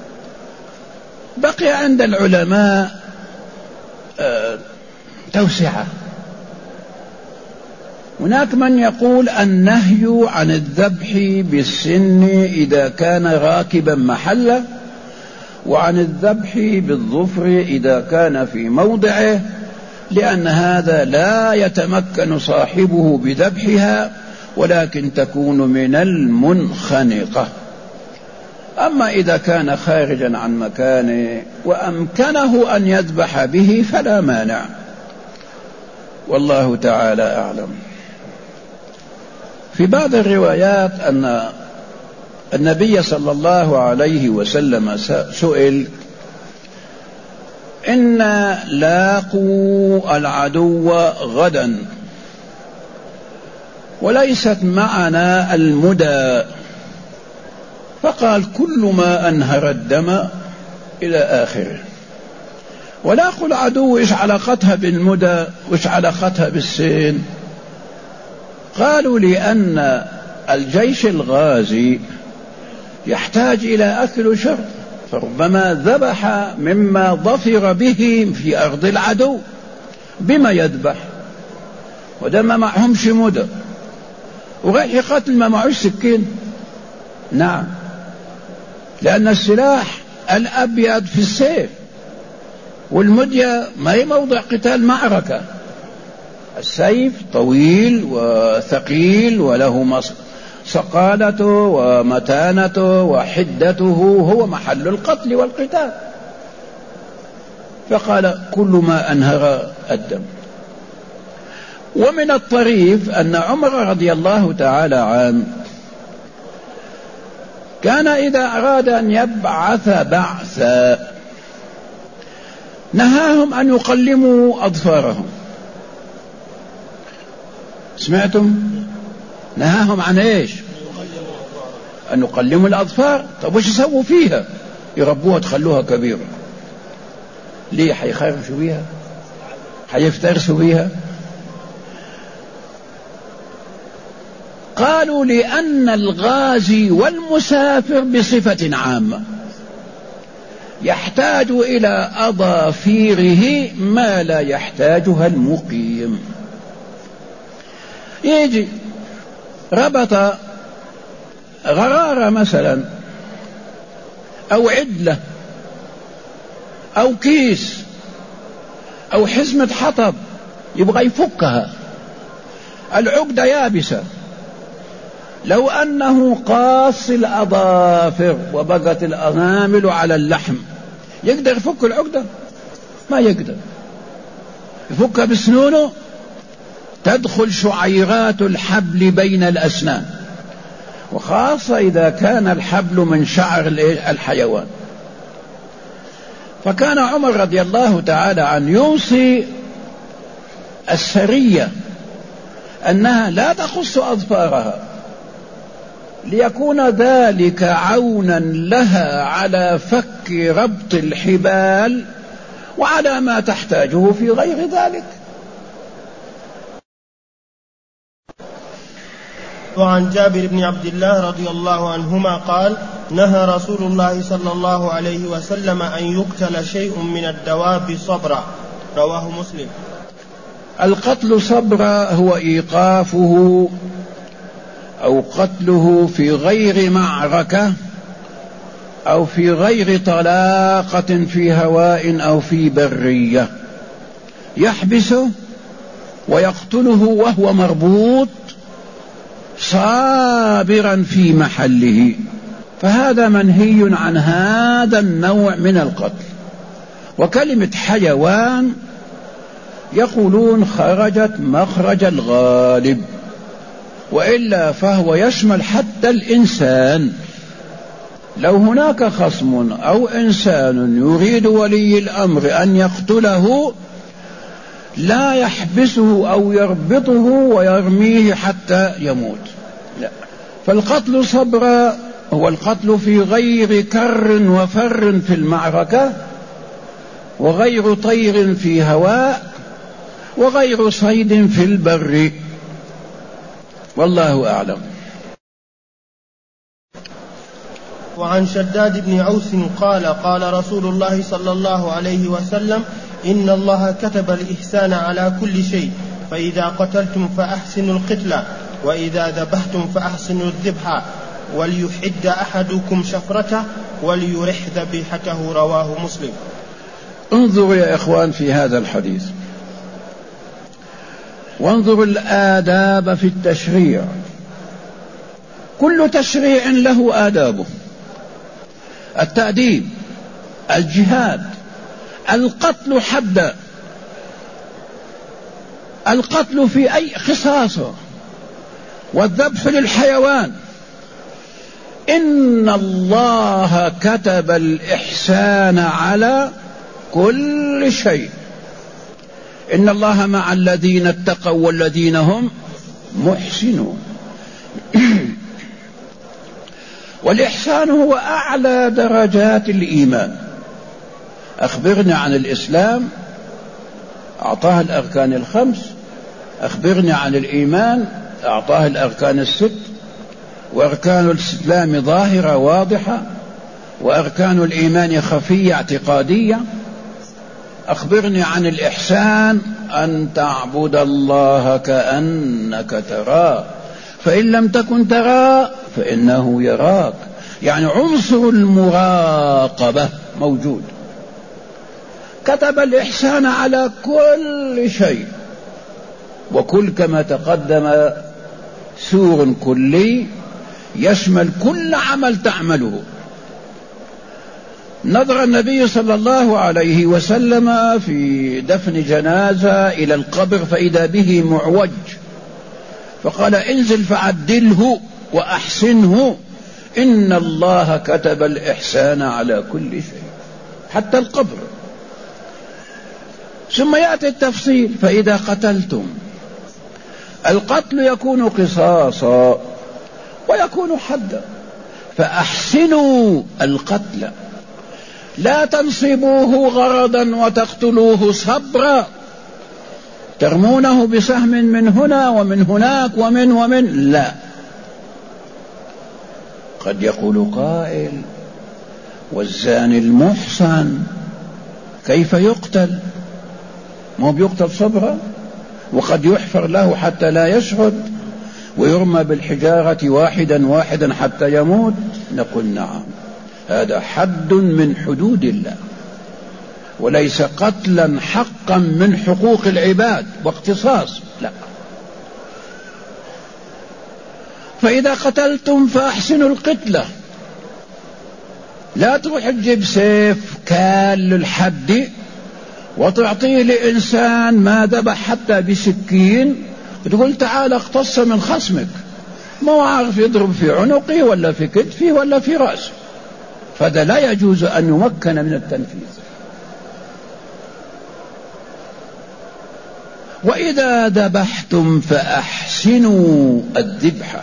بقي عند العلماء آه توسعة. هناك من يقول النهي عن الذبح بالسن إذا كان راكبا محله، وعن الذبح بالظفر إذا كان في موضعه، لأن هذا لا يتمكن صاحبه بذبحها ولكن تكون من المنخنقة. أما إذا كان خارجا عن مكانه وأمكنه أن يذبح به فلا مانع، والله تعالى أعلم. في بعض الروايات أن النبي صلى الله عليه وسلم سئل: إنا لاقوا العدو غدا وليست معنا المدى، فقال كل ما أنهر الدم إلى آخره. ولا أقول عدو إيش علاقتها بالمدى وإيش علاقتها بالسين. قالوا لأن الجيش الغازي يحتاج إلى أكل وشرب، فربما ذبح مما ظفر به في أرض العدو. بما يذبح؟ وده ما معهمش مدى، ورايح يقاتل ما معهوش سكين. نعم، لأن السلاح الأبيض في السيف، والمدية ما هي موضع قتال معركة. السيف طويل وثقيل وله صقالته ومتانته وحدته، هو محل القتل والقتال. فقال كل ما أنهر الدم. ومن الطريف أن عمر رضي الله تعالى عنه كان إذا أراد أن يبعث بعثا نهاهم أن يقلموا أظفارهم. سمعتم؟ نهاهم عن إيش؟ أن يقلموا الأظفار. طب وش يسووا فيها؟ يربوها تخلوها كبيرة. ليه؟ حيخرجوا بيها؟ حيفترسوا بيها؟ قالوا لأن الغازي والمسافر بصفة عامة يحتاج إلى أظافيره ما لا يحتاجها المقيم. يجي ربط غرارة مثلا أو عدلة أو كيس أو حزمة حطب، يبغى يفكها، العقدة يابسة. لو أنه قاص الأظافر وبقت الأنامل على اللحم، يقدر يفك العقدة؟ ما يقدر. يفكها بسنونه، تدخل شعيرات الحبل بين الأسنان، وخاصة إذا كان الحبل من شعر الحيوان. فكان عمر رضي الله تعالى عنه يوصي السرية أنها لا تقص أظفارها، ليكون ذلك عونا لها على فك ربط الحبال وعلى ما تحتاجه في غير ذلك. وعن جابر بن عبد الله رضي الله عنهما قال: نهى رسول الله صلى الله عليه وسلم أن يقتل شيء من الدواب صبرا، رواه مسلم. القتل صبرا هو إيقافه أو قتله في غير معركة أو في غير طلاقة في هواء أو في برية، يحبسه ويقتله وهو مربوط صابرا في محله، فهذا منهي عن هذا النوع من القتل. وكلمة حيوان يقولون خرجت مخرج الغالب، وإلا فهو يشمل حتى الإنسان. لو هناك خصم أو إنسان يريد ولي الأمر أن يقتله لا يحبسه أو يربطه ويرميه حتى يموت، لا. فالقتل صبرا هو القتل في غير كر وفر في المعركة، وغير طير في هواء، وغير صيد في البر، والله أعلم. وعن شداد بن عوس قال: قال رسول الله صلى الله عليه وسلم: إن الله كتب الإحسان على كل شيء، فإذا قتلتم فأحسنوا القتلى، وإذا ذبحتم فأحسنوا الذبح، وليحد أحدكم شفرته وليرح ذبيحته، رواه مسلم. انظروا يا إخوان في هذا الحديث، وانظروا الآداب في التشريع. كل تشريع له آدابه: التأديب، الجهاد، القتل حدا، القتل في أي خصاصه، والذبح للحيوان. إن الله كتب الإحسان على كل شيء. إن الله مع الذين اتقوا والذين هم محسنون. والإحسان هو أعلى درجات الإيمان. أخبرني عن الإسلام، أعطاه الأركان الخمس. أخبرني عن الإيمان، أعطاه الأركان الست. وأركان الإسلام ظاهرة واضحة، وأركان الإيمان خفية اعتقادية. أخبرني عن الإحسان، أن تعبد الله كأنك تراه، فإن لم تكن تراه فإنه يراك. يعني عنصر المراقبة موجود. كتب الإحسان على كل شيء، وكل كما تقدم سور كلي يشمل كل عمل تعمله. نظر النبي صلى الله عليه وسلم في دفن جنازة إلى القبر فإذا به معوج، فقال انزل فعدله وأحسنه، إن الله كتب الإحسان على كل شيء حتى القبر. ثم يأتي التفصيل، فإذا قتلتم، القتل يكون قصاصا ويكون حدا، فأحسنوا القتل، لا تنصبوه غرضا وتقتلوه صبرا، ترمونه بسهم من هنا ومن هناك ومن ومن لا. قد يقول قائل: والزاني المحصن كيف يقتل؟ ما بيقتل صبرا؟ وقد يحفر له حتى لا يشهد ويرمى بالحجارة واحدا واحدا حتى يموت. نقول نعم، هذا حد من حدود الله، وليس قتلا حقا من حقوق العباد واقتصاص، لا. فإذا قتلتم فأحسنوا القتلة، لا تروح تجيب سيف كال للحد وتعطيه لإنسان ما ذبح حتى بسكين وتقول تعال اقتص من خصمك، ما هو عارف يضرب في عنقي ولا في كتفي ولا في رأسي، فهذا لا يجوز أن يمكن من التنفيذ. وإذا ذبحتم فأحسنوا الذبحة.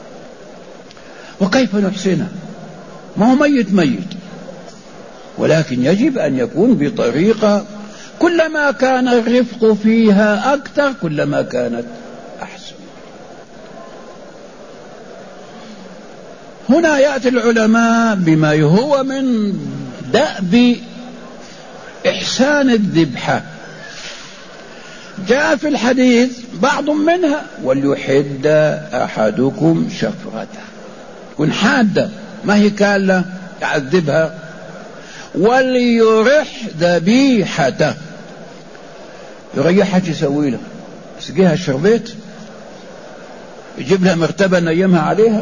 وكيف نحسنها؟ ما هو ميت ميت، ولكن يجب أن يكون بطريقة كلما كان الرفق فيها أكثر كلما كانت أحسن. هنا يأتي العلماء بما هو من دأب إحسان الذبحة. جاء في الحديث بعض منها: وليحد أحدكم شفرته، كن حادة ما هي كالة يعذبها، وليرح ذبيحته، يريحها يسوي لها، يسقيها الشربيت، يجيب لها مرتبة نيمها عليها.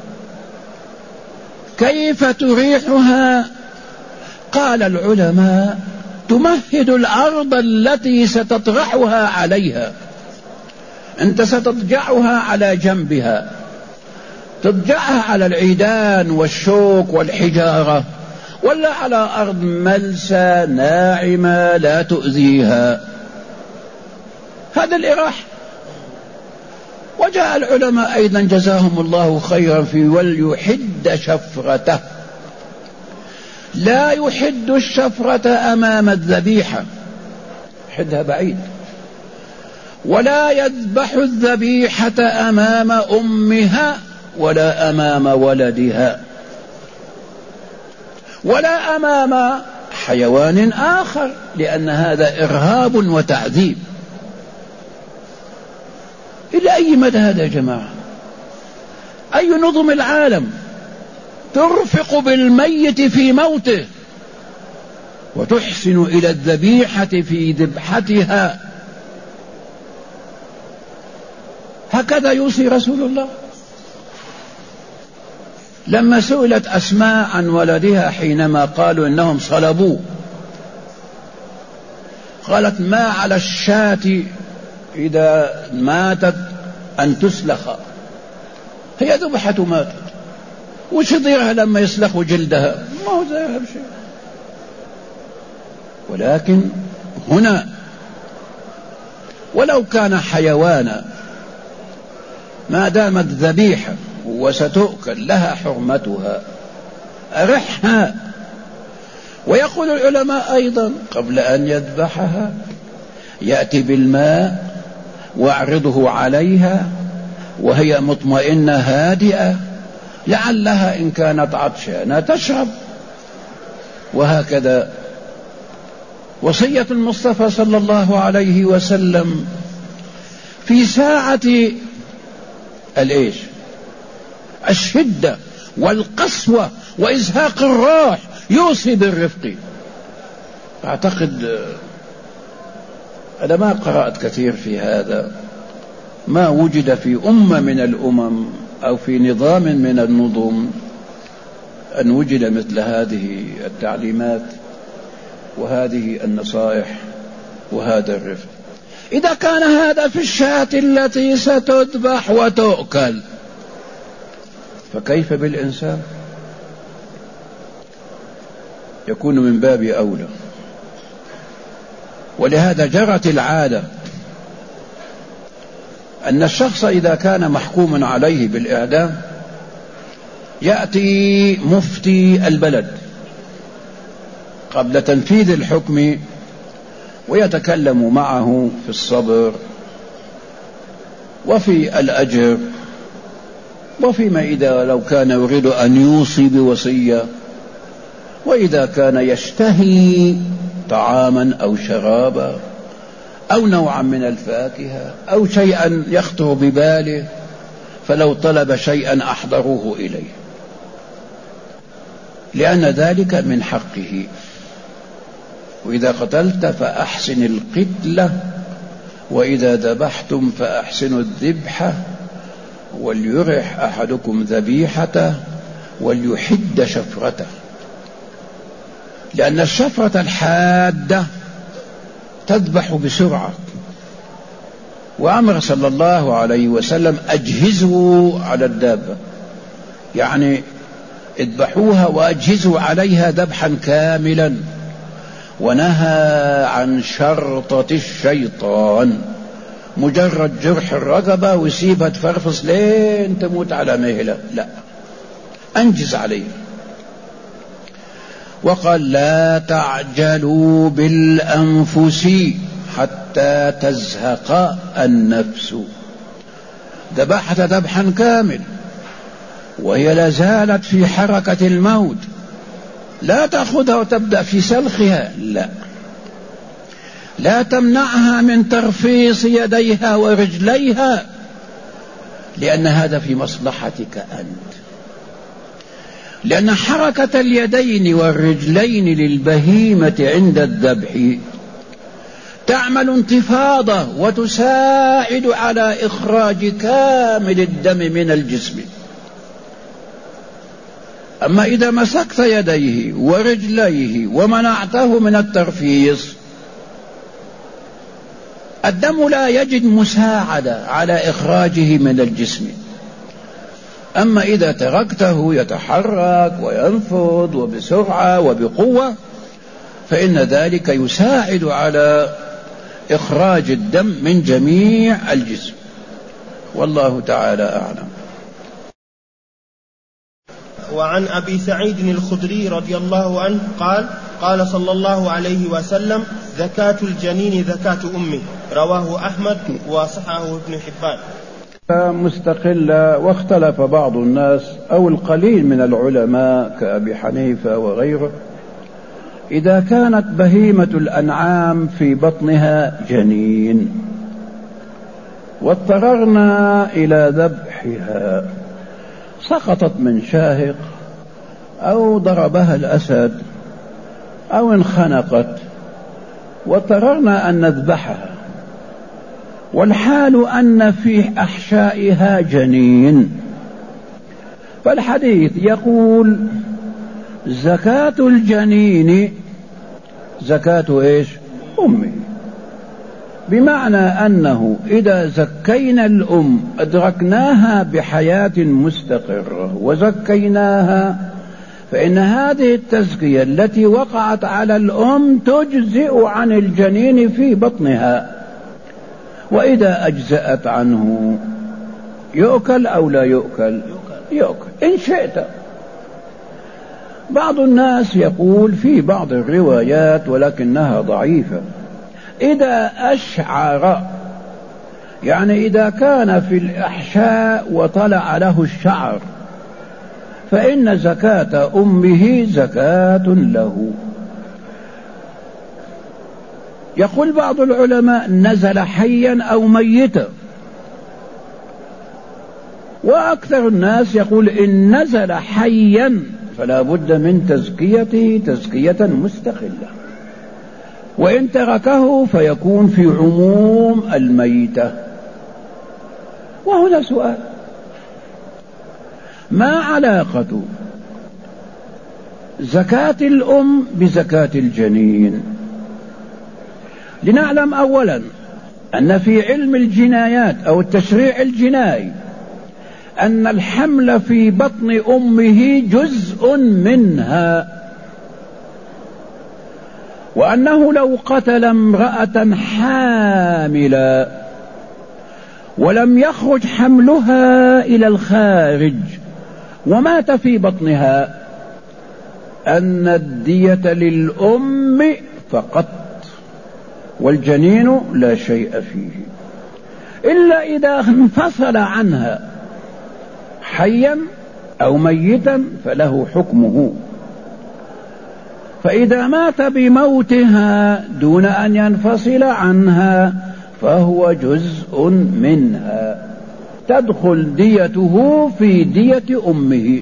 كيف تريحها؟ قال العلماء: تمهد الأرض التي ستطرحها عليها، أنت ستضجعها على جنبها، تضجعها على العيدان والشوك والحجارة، ولا على أرض ملسى ناعمة لا تؤذيها. هذا الإراحة. وجاء العلماء أيضا جزاهم الله خيرا في وليحد شفرته، لا يحد الشفرة أمام الذبيحة، حدها بعيد، ولا يذبح الذبيحة أمام أمها ولا أمام ولدها ولا أمام حيوان آخر، لأن هذا إرهاب وتعذيب. إلى أي مدى هذا يا جماعة؟ أي نظم العالم ترفق بالميت في موته وتحسن إلى الذبيحة في ذبحتها؟ هكذا يوصي رسول الله. لما سئلت أسماء عن ولدها حينما قالوا إنهم صلبوه، قالت: ما على الشاة إذا ماتت أن تسلخ، هي ذبحت ماتت، وش يضيرها لما يسلخوا جلدها؟ ما هو زيها بشيء. ولكن هنا ولو كان حيوانا ما دامت ذبيحة وستؤكل لها حرمتها، أرحها. ويقول العلماء أيضا قبل أن يذبحها يأتي بالماء واعرضه عليها وهي مطمئنة هادئة، لعلها إن كانت عطشانة تشرب. وهكذا وصية المصطفى صلى الله عليه وسلم في ساعة الإيش الشدة والقسوة وإزهاق الروح يوصي بالرفق. أعتقد أنا ما قرأت كثير في هذا، ما وجد في أمة من الأمم أو في نظام من النظم أن وجد مثل هذه التعليمات وهذه النصائح وهذا الرفق. إذا كان هذا في الشاة التي ستذبح وتؤكل، فكيف بالإنسان؟ يكون من باب أولى. ولهذا جرت العادة أن الشخص إذا كان محكوم عليه بالإعدام يأتي مفتي البلد قبل تنفيذ الحكم ويتكلم معه في الصبر وفي الأجر وفيما إذا لو كان يريد أن يوصي بوصية، وإذا كان يشتهي طعاما أو شرابا أو نوعا من الفاكهة أو شيئا يخطر بباله، فلو طلب شيئا أحضروه إليه، لأن ذلك من حقه. وإذا قتلت فأحسن القتلة، وإذا ذبحتم فأحسنوا الذبحة، وليرح أحدكم ذبيحته وليحد شفرته، لأن الشفرة الحادة تذبح بسرعة. وأمر صلى الله عليه وسلم أجهزوا على الدابة، يعني اذبحوها وأجهزوا عليها ذبحا كاملا، ونهى عن شرطة الشيطان، مجرد جرح الرقبة وسيبها تفرفص لين تموت على مهلة، لا، أنجز عليها. وقال لا تعجلوا بالأنفس حتى تزهق النفس. ذبحت ذبحا كامل وهي لازالت في حركة الموت، لا تأخذها وتبدأ في سلخها، لا، لا تمنعها من ترفيص يديها ورجليها، لأن هذا في مصلحتك أنت، لأن حركة اليدين والرجلين للبهيمة عند الذبح تعمل انتفاضة وتساعد على إخراج كامل الدم من الجسم. أما إذا مسكت يديه ورجليه ومنعته من الترفيص، الدم لا يجد مساعدة على إخراجه من الجسم. أما إذا تركته يتحرك وينفض وبسرعة وبقوة، فإن ذلك يساعد على إخراج الدم من جميع الجسم. والله تعالى أعلم. وعن أبي سعيد الخدري رضي الله عنه قال قال صلى الله عليه وسلم زكاة الجنين زكاة أمه، رواه أحمد وصححه ابن حبان. مستقلة. واختلف بعض الناس أو القليل من العلماء كأبي حنيفة وغيره إذا كانت بهيمة الأنعام في بطنها جنين واضطررنا إلى ذبحها، سقطت من شاهق أو ضربها الأسد أو انخنقت واضطررنا أن نذبحها، والحال أن في أحشائها جنين، فالحديث يقول زكاة الجنين زكاة إيش؟ أمه، بمعنى أنه إذا زكينا الأم أدركناها بحياة مستقرة وزكيناها، فإن هذه التزكية التي وقعت على الأم تجزئ عن الجنين في بطنها، وإذا أجزأت عنه يؤكل أو لا يؤكل؟ يؤكل إن شئت. بعض الناس يقول في بعض الروايات ولكنها ضعيفة، إذا أشعر، يعني إذا كان في الأحشاء وطلع له الشعر فإن زكاة أمه زكاة له. يقول بعض العلماء نزل حيا أو ميتا، وأكثر الناس يقول إن نزل حيا فلا بد من تزكيته تزكية مستقلة، وإن تركه فيكون في عموم الميتة. وهنا سؤال: ما علاقة زكاة الأم بزكاة الجنين؟ لنعلم أولا أن في علم الجنايات أو التشريع الجنائي أن الحمل في بطن أمه جزء منها، وأنه لو قتل امرأة حاملا ولم يخرج حملها إلى الخارج ومات في بطنها أن الدية للأم فقط والجنين لا شيء فيه، إلا إذا انفصل عنها حيا أو ميتا فله حكمه. فإذا مات بموتها دون أن ينفصل عنها فهو جزء منها، تدخل ديته في دية أمه.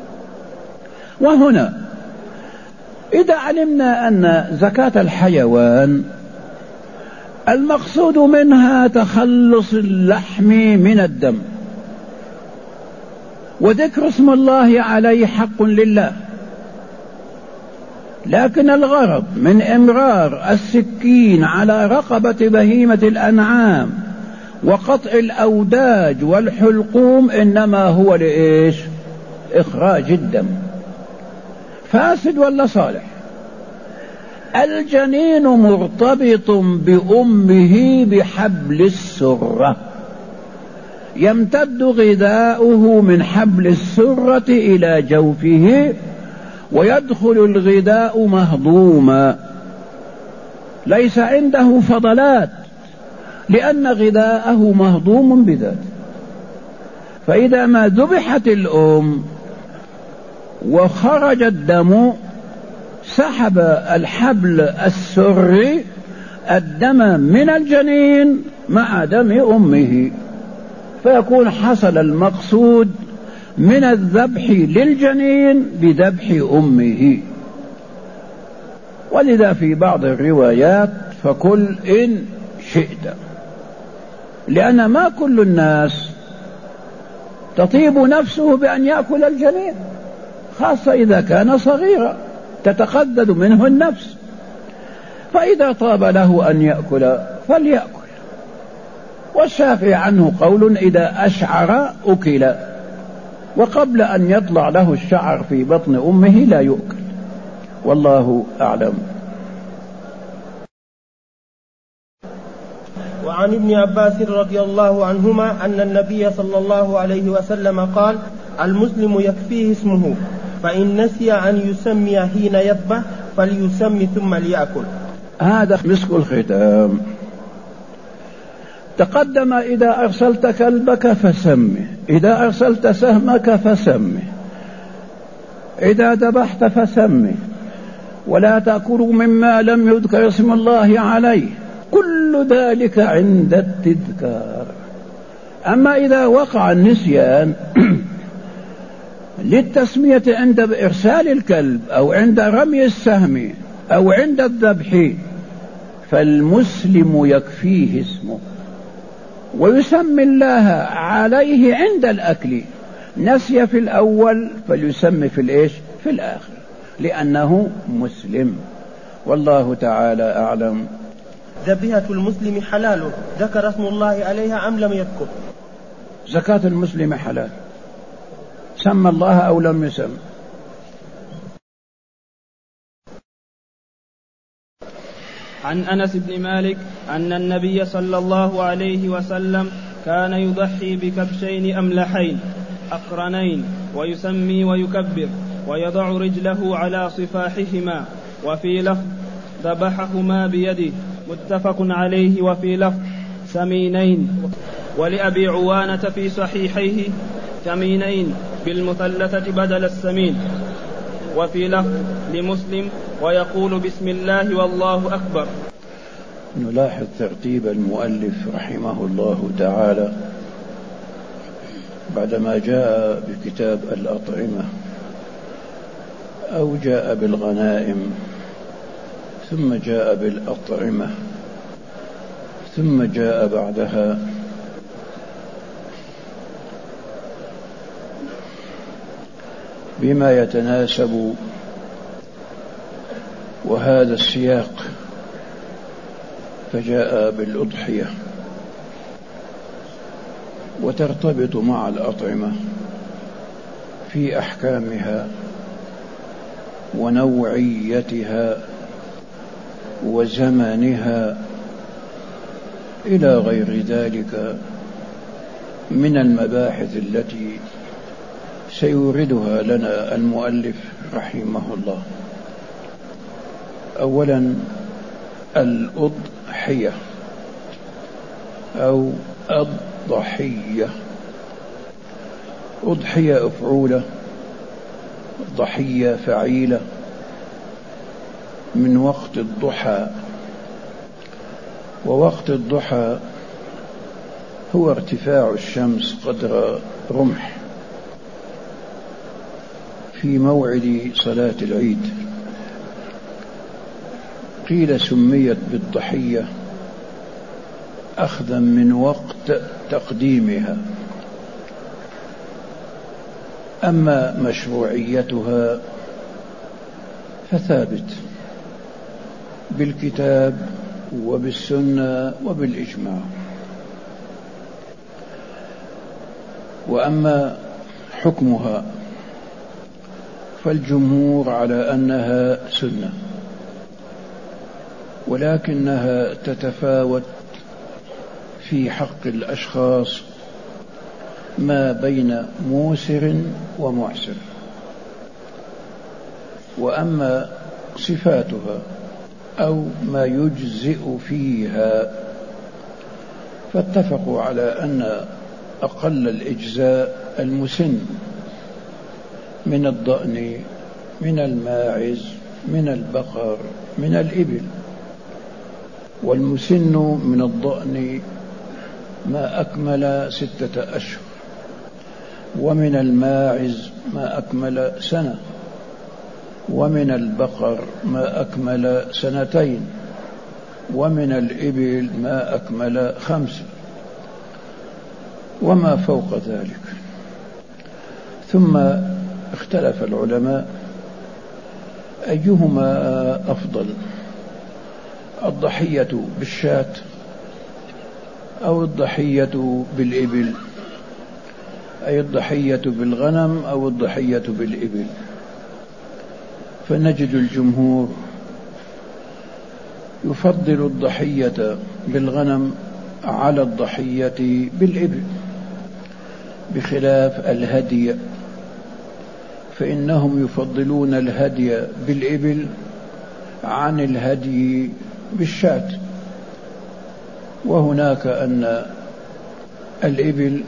وهنا إذا علمنا أن زكاة الحيوان المقصود منها تخلص اللحم من الدم، وذكر اسم الله عليه حق لله، لكن الغرض من إمرار السكين على رقبة بهيمة الأنعام وقطع الأوداج والحلقوم إنما هو لإيش؟ إخراج الدم. فاسد ولا صالح؟ الجنين مرتبط بأمه بحبل السرة، يمتد غذاؤه من حبل السرة إلى جوفه، ويدخل الغذاء مهضوما، ليس عنده فضلات لأن غذاءه مهضوم بذاته. فإذا ما ذبحت الأم وخرج الدم سحب الحبل السري الدم من الجنين مع دم أمه، فيكون حصل المقصود من الذبح للجنين بذبح أمه. ولذا في بعض الروايات فكل إن شئت، لأن ما كل الناس تطيب نفسه بأن يأكل الجنين، خاصة إذا كان صغيرا تتقدد منه النفس، فإذا طاب له أن يأكل فليأكل. والشافعي عنه قول إذا أشعر أكل، وقبل أن يطلع له الشعر في بطن أمه لا يؤكل، والله أعلم. وعن ابن عباس رضي الله عنهما أن النبي صلى الله عليه وسلم قال: المسلم يكفيه اسمه، فإن نسي أن يسمي حين يذبح فليسمي ثم ليأكل. هذا مسك الختام. تقدم إذا أرسلت كلبك فسمه، إذا أرسلت سهمك فسمه، إذا ذبحت فسمه، ولا تأكلوا مما لم يذكر اسم الله عليه، كل ذلك عند التذكار. أما إذا وقع النسيان للتسمية عند إرسال الكلب أو عند رمي السهم أو عند الذبح فالمسلم يكفيه اسمه ويسمي الله عليه عند الأكل. نسي في الأول فليسمي في الإيش؟ في الآخر، لأنه مسلم. والله تعالى أعلم. ذبيحة المسلم حلال، ذكر اسم الله عليها أم لم يذكر؟ زكاة المسلم حلال، سمى الله أو لم يسمى. عن أنس بن مالك أن النبي صلى الله عليه وسلم كان يضحي بكبشين أملحين أقرنين ويسمي ويكبر ويضع رجله على صفاحهما. وفي لفظ ذبحهما بيده، متفق عليه. وفي لفظ سمينين. ولأبي عوانة في صحيحيه سمينين بالمثلثة بدل السمين. وفي لفظ لمسلم ويقول بسم الله والله أكبر. نلاحظ ترتيب المؤلف رحمه الله تعالى بعدما جاء بكتاب الأطعمة أو جاء بالغنائم ثم جاء بالأطعمة ثم جاء بعدها بما يتناسب، وهذا السياق، فجاء بالأضحية وترتبط مع الأطعمة في أحكامها ونوعيتها وزمانها إلى غير ذلك من المباحث التي سيوردها لنا المؤلف رحمه الله. أولا الأضحية أو الضحية. أضحية أفعولة، ضحية فعيلة، من وقت الضحى. ووقت الضحى هو ارتفاع الشمس قدر رمح في موعد صلاة العيد. قيل سميت بالضحية أخذا من وقت تقديمها. أما مشروعيتها فثابت بالكتاب وبالسنة وبالإجماع. وأما حكمها فالجمهور على أنها سنة، ولكنها تتفاوت في حق الأشخاص ما بين موسر ومعسر. وأما صفاتها أو ما يجزئ فيها فاتفقوا على أن أقل الإجزاء المسن من الضأن، من الماعز، من البقر، من الإبل. والمسن من الضأن ما أكمل ستة أشهر، ومن الماعز ما أكمل سنة، ومن البقر ما أكمل سنتين، ومن الإبل ما أكمل خمسة، وما فوق ذلك. ثم اختلف العلماء أيهما أفضل، الضحية بالشاة أو الضحية بالإبل، أي الضحية بالغنم أو الضحية بالإبل. فنجد الجمهور يفضل الضحية بالغنم على الضحية بالإبل، بخلاف الهدي فإنهم يفضلون الهدي بالإبل عن الهدي بالشاة. وهناك أن الإبل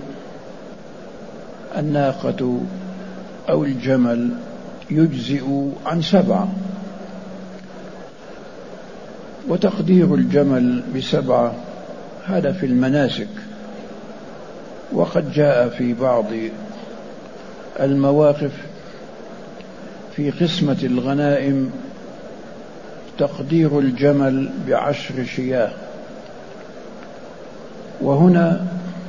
الناقة أو الجمل يجزئ عن سبعة، وتقدير الجمل بسبعة هذا في المناسك. وقد جاء في بعض المواقف في قسمة الغنائم تقدير الجمل بعشر شياه. وهنا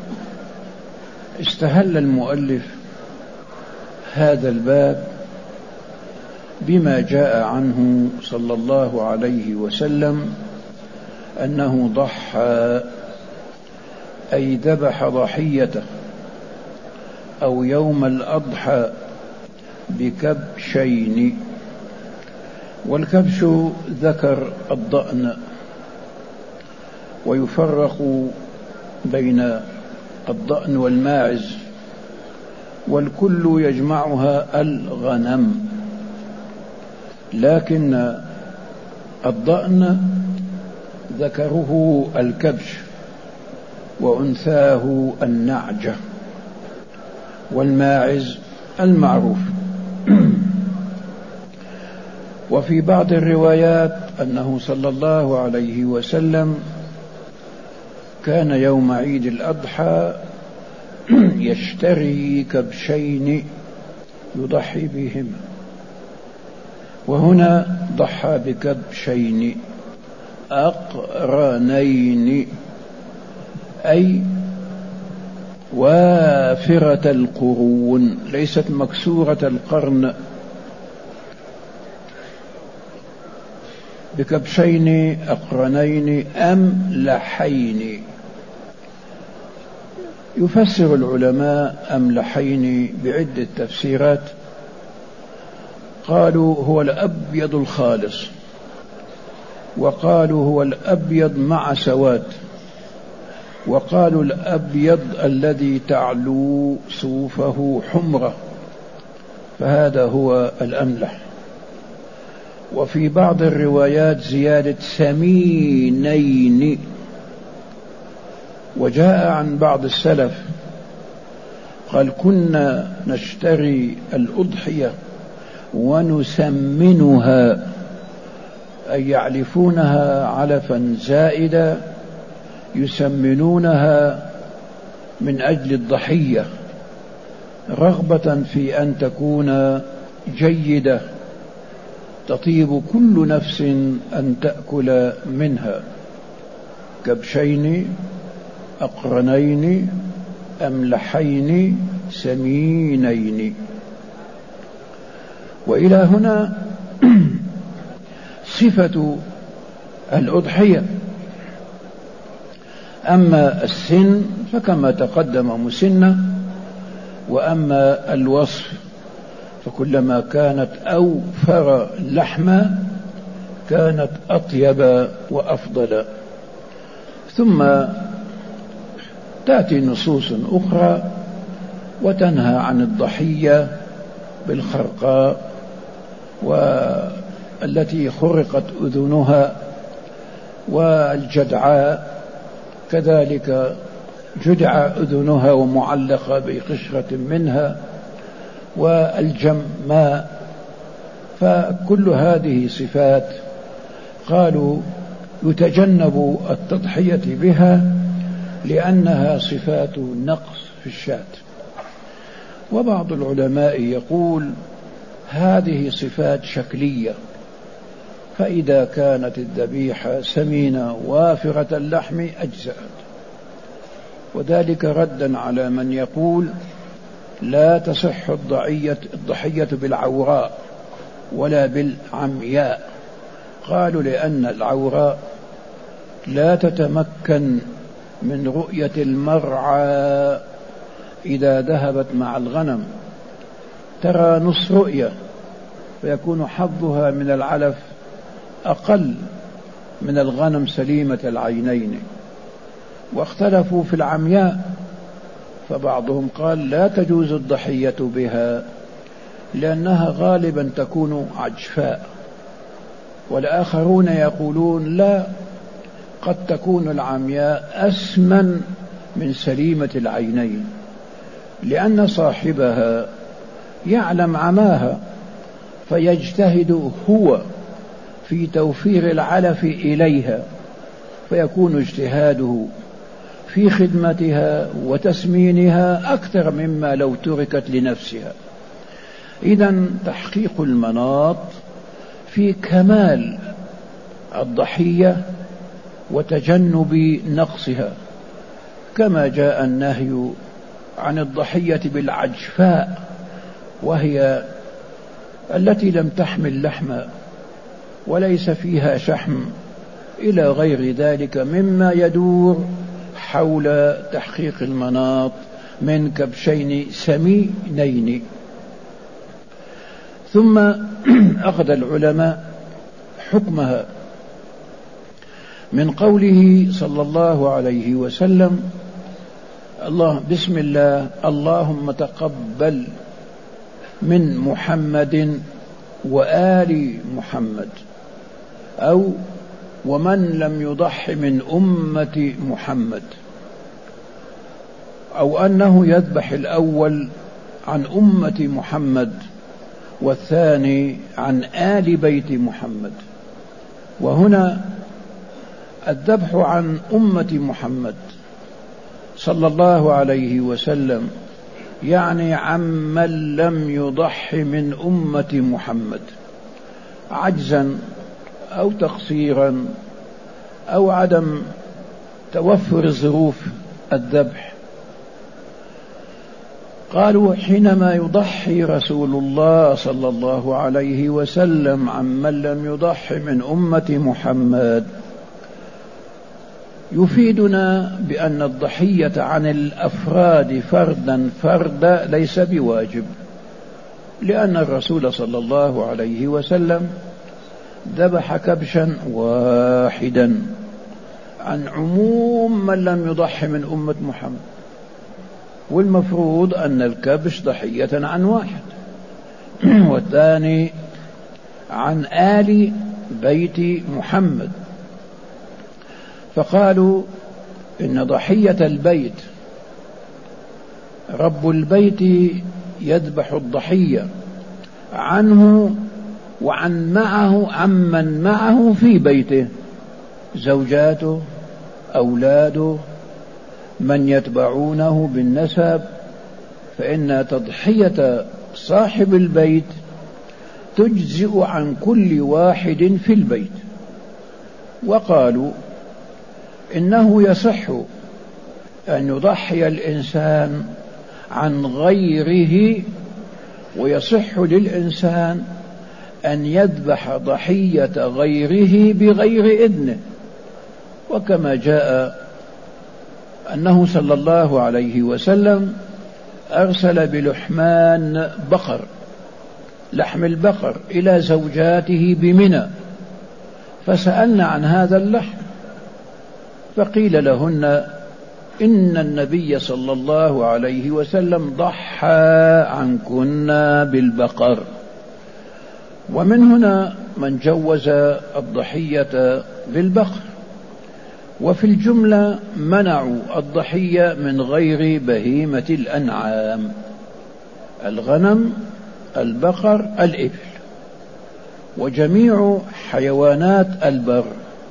استهل المؤلف هذا الباب بما جاء عنه صلى الله عليه وسلم أنه ضحى، أي ذبح ضحيته أو يوم الأضحى بكبشين. والكبش ذكر الضأن، ويفرق بين الضأن والماعز. والكل يجمعها الغنم، لكن الضأن ذكره الكبش وأنثاه النعجة، والماعز المعروف. وفي بعض الروايات أنه صلى الله عليه وسلم كان يوم عيد الأضحى يشتري كبشين يضحي بهما، وهنا ضحى بكبشين أقرنين أي وافرة القرون، ليست مكسورة القرن، بكبشين أقرنين أملحين. يفسر العلماء أملحين بعدة تفسيرات، قالوا هو الأبيض الخالص، وقالوا هو الأبيض مع سواد، وقالوا الأبيض الذي تعلو صوفه حمرة، فهذا هو الأملح. وفي بعض الروايات زيادة سمينين. وجاء عن بعض السلف قال كنا نشتري الأضحية ونسمنها، أي يعلفونها علفا زائدا يسمنونها من أجل الضحية، رغبة في أن تكون جيدة تطيب كل نفس أن تأكل منها. كبشين أقرنين أملحين سمينين. وإلى هنا صفة الأضحية. أما السن فكما تقدم مسنة، وأما الوصف فكلما كانت أوفر لحما كانت أطيب وأفضل. ثم تأتي نصوص أخرى وتنهى عن الضحية بالخرقاء والتي خرقت أذنها، والجدعاء كذلك جدع أذنها ومعلقة بقشرة منها، والجماء. فكل هذه صفات قالوا يتجنب التضحية بها لأنها صفات نقص في الشاة. وبعض العلماء يقول هذه صفات شكلية، فإذا كانت الذبيحة سمينة وافرة اللحم أجزأت، وذلك ردا على من يقول لا تصح الضحية, الضحية بالعوراء ولا بالعمياء. قالوا لأن العوراء لا تتمكن من رؤية المرعى إذا ذهبت مع الغنم، ترى نصف رؤية، فيكون حظها من العلف أقل من الغنم سليمة العينين. واختلفوا في العمياء، فبعضهم قال لا تجوز الضحية بها لأنها غالبا تكون عجفاء، والآخرون يقولون لا، قد تكون العمياء أسمن من سليمة العينين، لأن صاحبها يعلم عماها فيجتهد هو في توفير العلف إليها، فيكون اجتهاده في خدمتها وتسمينها أكثر مما لو تركت لنفسها. إذن تحقيق المناط في كمال الضحية وتجنب نقصها، كما جاء النهي عن الضحية بالعجفاء، وهي التي لم تحمل لحما وليس فيها شحم، إلى غير ذلك مما يدور حول تحقيق المناط من كبشين سمينين. ثم أخذ العلماء حكمها من قوله صلى الله عليه وسلم الله بسم الله اللهم تقبل من محمد وآل محمد، أو ومن لم يضح من أمة محمد، أو أنه يذبح الأول عن أمة محمد والثاني عن آل بيت محمد. وهنا الذبح عن أمة محمد صلى الله عليه وسلم يعني عمن لم يضح من أمة محمد عجزا أو تقصيرا أو عدم توفر ظروف الذبح. قالوا حينما يضحي رسول الله صلى الله عليه وسلم عمن لم يضح من أمة محمد يفيدنا بأن الضحية عن الأفراد فردا فردا ليس بواجب، لأن الرسول صلى الله عليه وسلم ذبح كبشا واحدا عن عموم من لم يضح من أمة محمد، والمفروض أن الكبش ضحية عن واحد والثاني عن آل بيت محمد. فقالوا إن ضحية البيت رب البيت يذبح الضحية عنه وعن معه عمن معه في بيته، زوجاته، أولاده، من يتبعونه بالنسب، فإن تضحية صاحب البيت تجزئ عن كل واحد في البيت. وقالوا إنه يصح أن يضحي الإنسان عن غيره، ويصح للإنسان أن يذبح ضحية غيره بغير إذنه، وكما جاء أنه صلى الله عليه وسلم أرسل بلحمان بقر، لحم البقر، إلى زوجاته بمنى، فسألنا عن هذا اللحم فقيل لهن إن النبي صلى الله عليه وسلم ضحى عنكن بالبقر. ومن هنا من جوز الضحية بالبقر. وفي الجملة منعوا الضحية من غير بهيمة الأنعام، الغنم، البقر، الإبل، وجميع حيوانات البر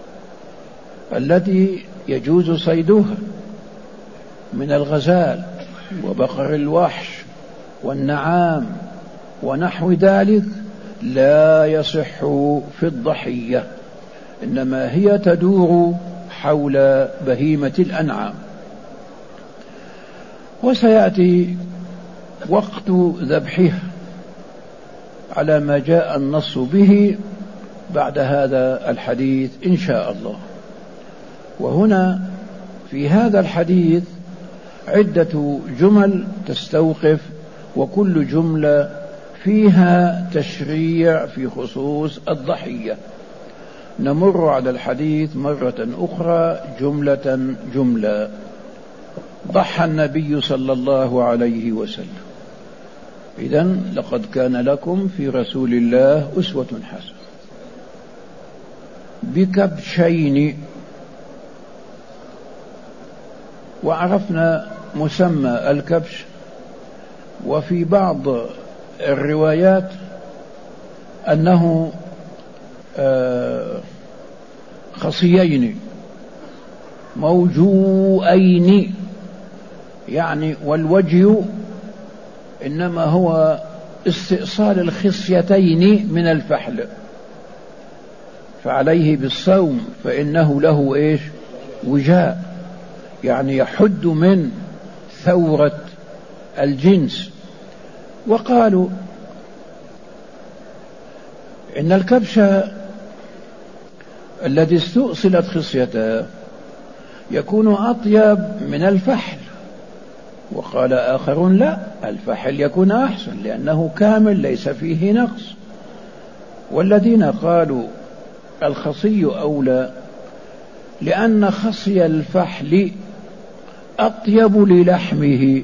التي يجوز صيدها من الغزال وبقر الوحش والنعام ونحو ذلك لا يصح في الضحية، إنما هي تدور حول بهيمة الأنعام. وسيأتي وقت ذبحها على ما جاء النص به بعد هذا الحديث إن شاء الله. وهنا في هذا الحديث عدة جمل تستوقف، وكل جملة فيها تشريع في خصوص الضحية. نمر على الحديث مرة أخرى جملة جملة. ضحى النبي صلى الله عليه وسلم. إذن لقد كان لكم في رسول الله أسوة حسنة بكبشين. وعرفنا مسمى الكبش، وفي بعض الروايات أنه خصيين موجوئين، يعني والوجه إنما هو استئصال الخصيتين من الفحل، فعليه بالصوم فإنه له إيش وجاء، يعني يحد من ثورة الجنس. وقالوا إن الكبش الذي استؤصلت خصيته يكون أطيب من الفحل. وقال آخر لا، الفحل يكون أحسن لأنه كامل ليس فيه نقص. والذين قالوا الخصي أولى لأن خصي الفحل أطيب للحمه،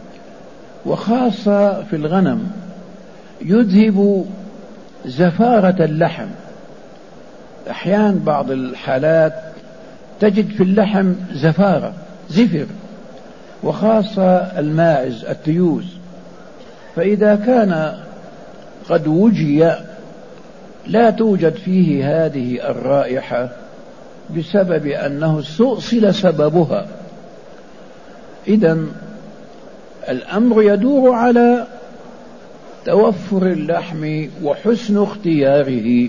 وخاصة في الغنم يذهب زفارة اللحم. أحيانا بعض الحالات تجد في اللحم زفارة زفر، وخاصة الماعز التيوز، فإذا كان قد وجي لا توجد فيه هذه الرائحة بسبب أنه استؤصل سببها. إذن الأمر يدور على توفر اللحم وحسن اختياره،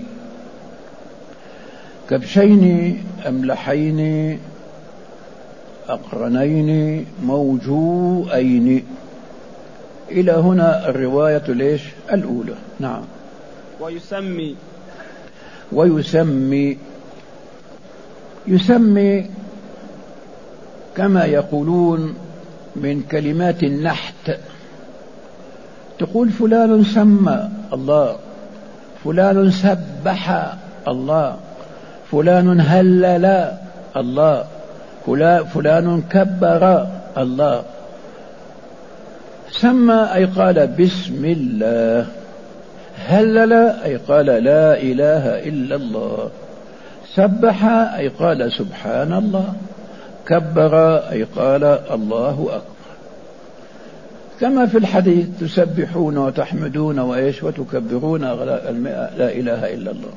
كبشين أملحين أقرنين موجوئين. إلى هنا الرواية ليش الأولى. نعم. ويسمي ويسمي يسمي كما يقولون من كلمات النحت، تقول فلان سمى الله، فلان سبح الله، فلان هلل الله، فلان كبر الله. سمى أي قال بسم الله، هلل أي قال لا إله إلا الله، سبح أي قال سبحان الله، كبر أي قال الله أكبر. كما في الحديث تسبحون وتحمدون وإيش وتكبرون لا إله إلا الله.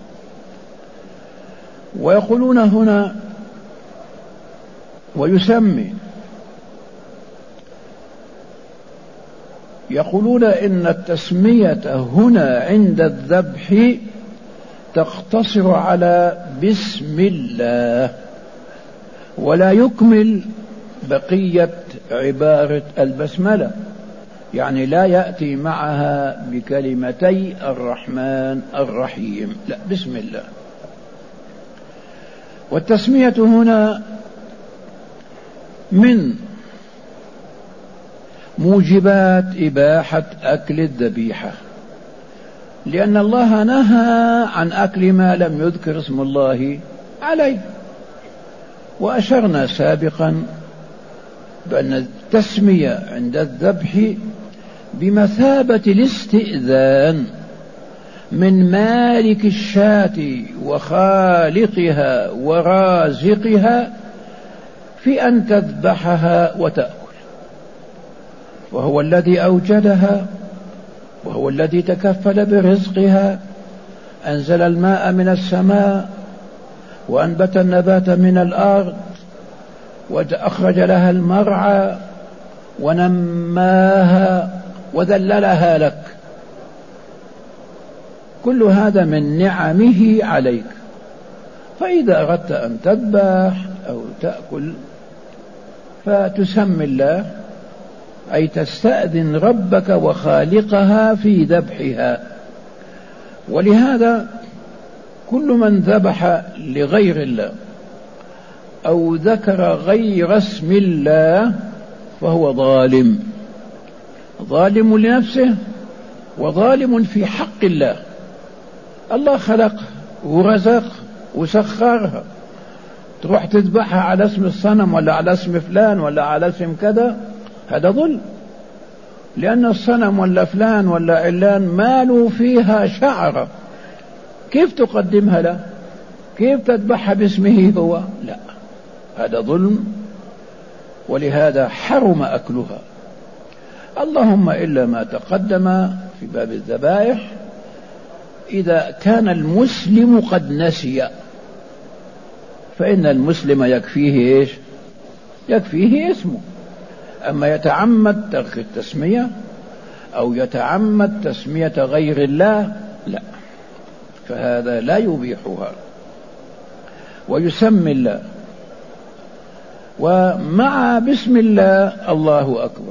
ويقولون هنا ويسمي، يقولون إن التسمية هنا عند الذبح تقتصر على بسم الله، ولا يكمل بقية عبارة البسملة، يعني لا يأتي معها بكلمتي الرحمن الرحيم، لا، بسم الله. والتسمية هنا من موجبات إباحة أكل الذبيحة، لأن الله نهى عن أكل ما لم يذكر اسم الله عليه. وأشرنا سابقا بأن التسمية عند الذبح بمثابة الاستئذان من مالك الشاة وخالقها ورازقها في أن تذبحها وتأكل، وهو الذي أوجدها، وهو الذي تكفل برزقها، أنزل الماء من السماء وأنبت النبات من الأرض وأخرج لها المرعى ونماها وذللها لك. كل هذا من نعمه عليك. فإذا أردت أن تذبح أو تأكل فتسمي الله، أي تستأذن ربك وخالقها في ذبحها. ولهذا كل من ذبح لغير الله أو ذكر غير اسم الله فهو ظالم، ظالم لنفسه وظالم في حق الله. الله خلق ورزق وسخرها، تروح تذبحها على اسم الصنم ولا على اسم فلان ولا على اسم كذا، هذا ظلم، لأن الصنم ولا فلان ولا علان مالوا فيها شعرة، كيف تقدمها له؟ كيف تذبحها باسمه هو؟ لا، هذا ظلم، ولهذا حرم أكلها. اللهم إلا ما تقدم في باب الذبائح إذا كان المسلم قد نسي، فإن المسلم يكفيه إيش؟ يكفيه اسمه. أما يتعمد ترك التسمية أو يتعمد تسمية غير الله لا، فهذا لا يبيحها. ويسمي الله، ومع بسم الله الله أكبر.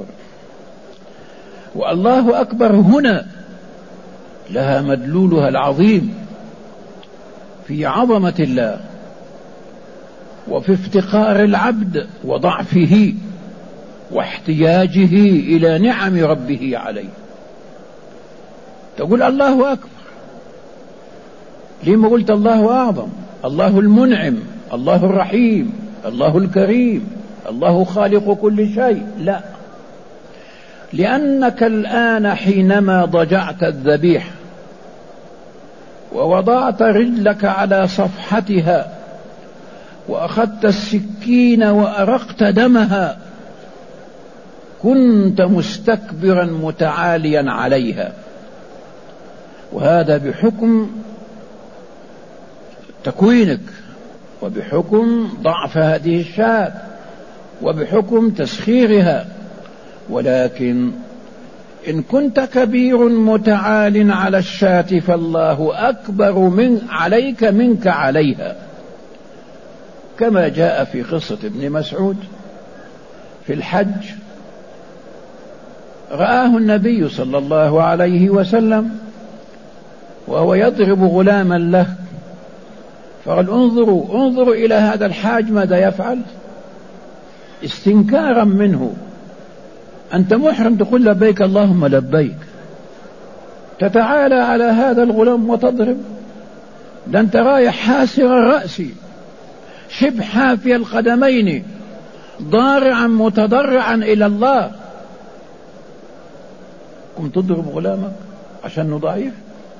والله أكبر هنا لها مدلولها العظيم في عظمة الله وفي افتقار العبد وضعفه واحتياجه إلى نعم ربه عليه. تقول الله أكبر، لما قلت الله أعظم؟ الله المنعم، الله الرحيم، الله الكريم، الله خالق كل شيء، لا، لأنك الآن حينما ضجعت الذبيحة ووضعت رجلك على صفحتها وأخذت السكين وأرقت دمها كنت مستكبرا متعاليا عليها، وهذا بحكم تكوينك وبحكم ضعف هذه الشاة وبحكم تسخيرها. ولكن إن كنت كبير متعال على الشاة فالله أكبر من عليك منك عليها، كما جاء في قصة ابن مسعود في الحج، رآه النبي صلى الله عليه وسلم وهو يضرب غلاما له، فقال انظروا انظروا إلى هذا الحاج ماذا يفعل، استنكارا منه. أنت محرم تقول لبيك اللهم لبيك، تتعالى على هذا الغلام وتضرب، ده أنت رايح حاسر الرأس شبه حافي القدمين ضارعا متضرعا إلى الله، قم تضرب غلامك عشان ضعيف؟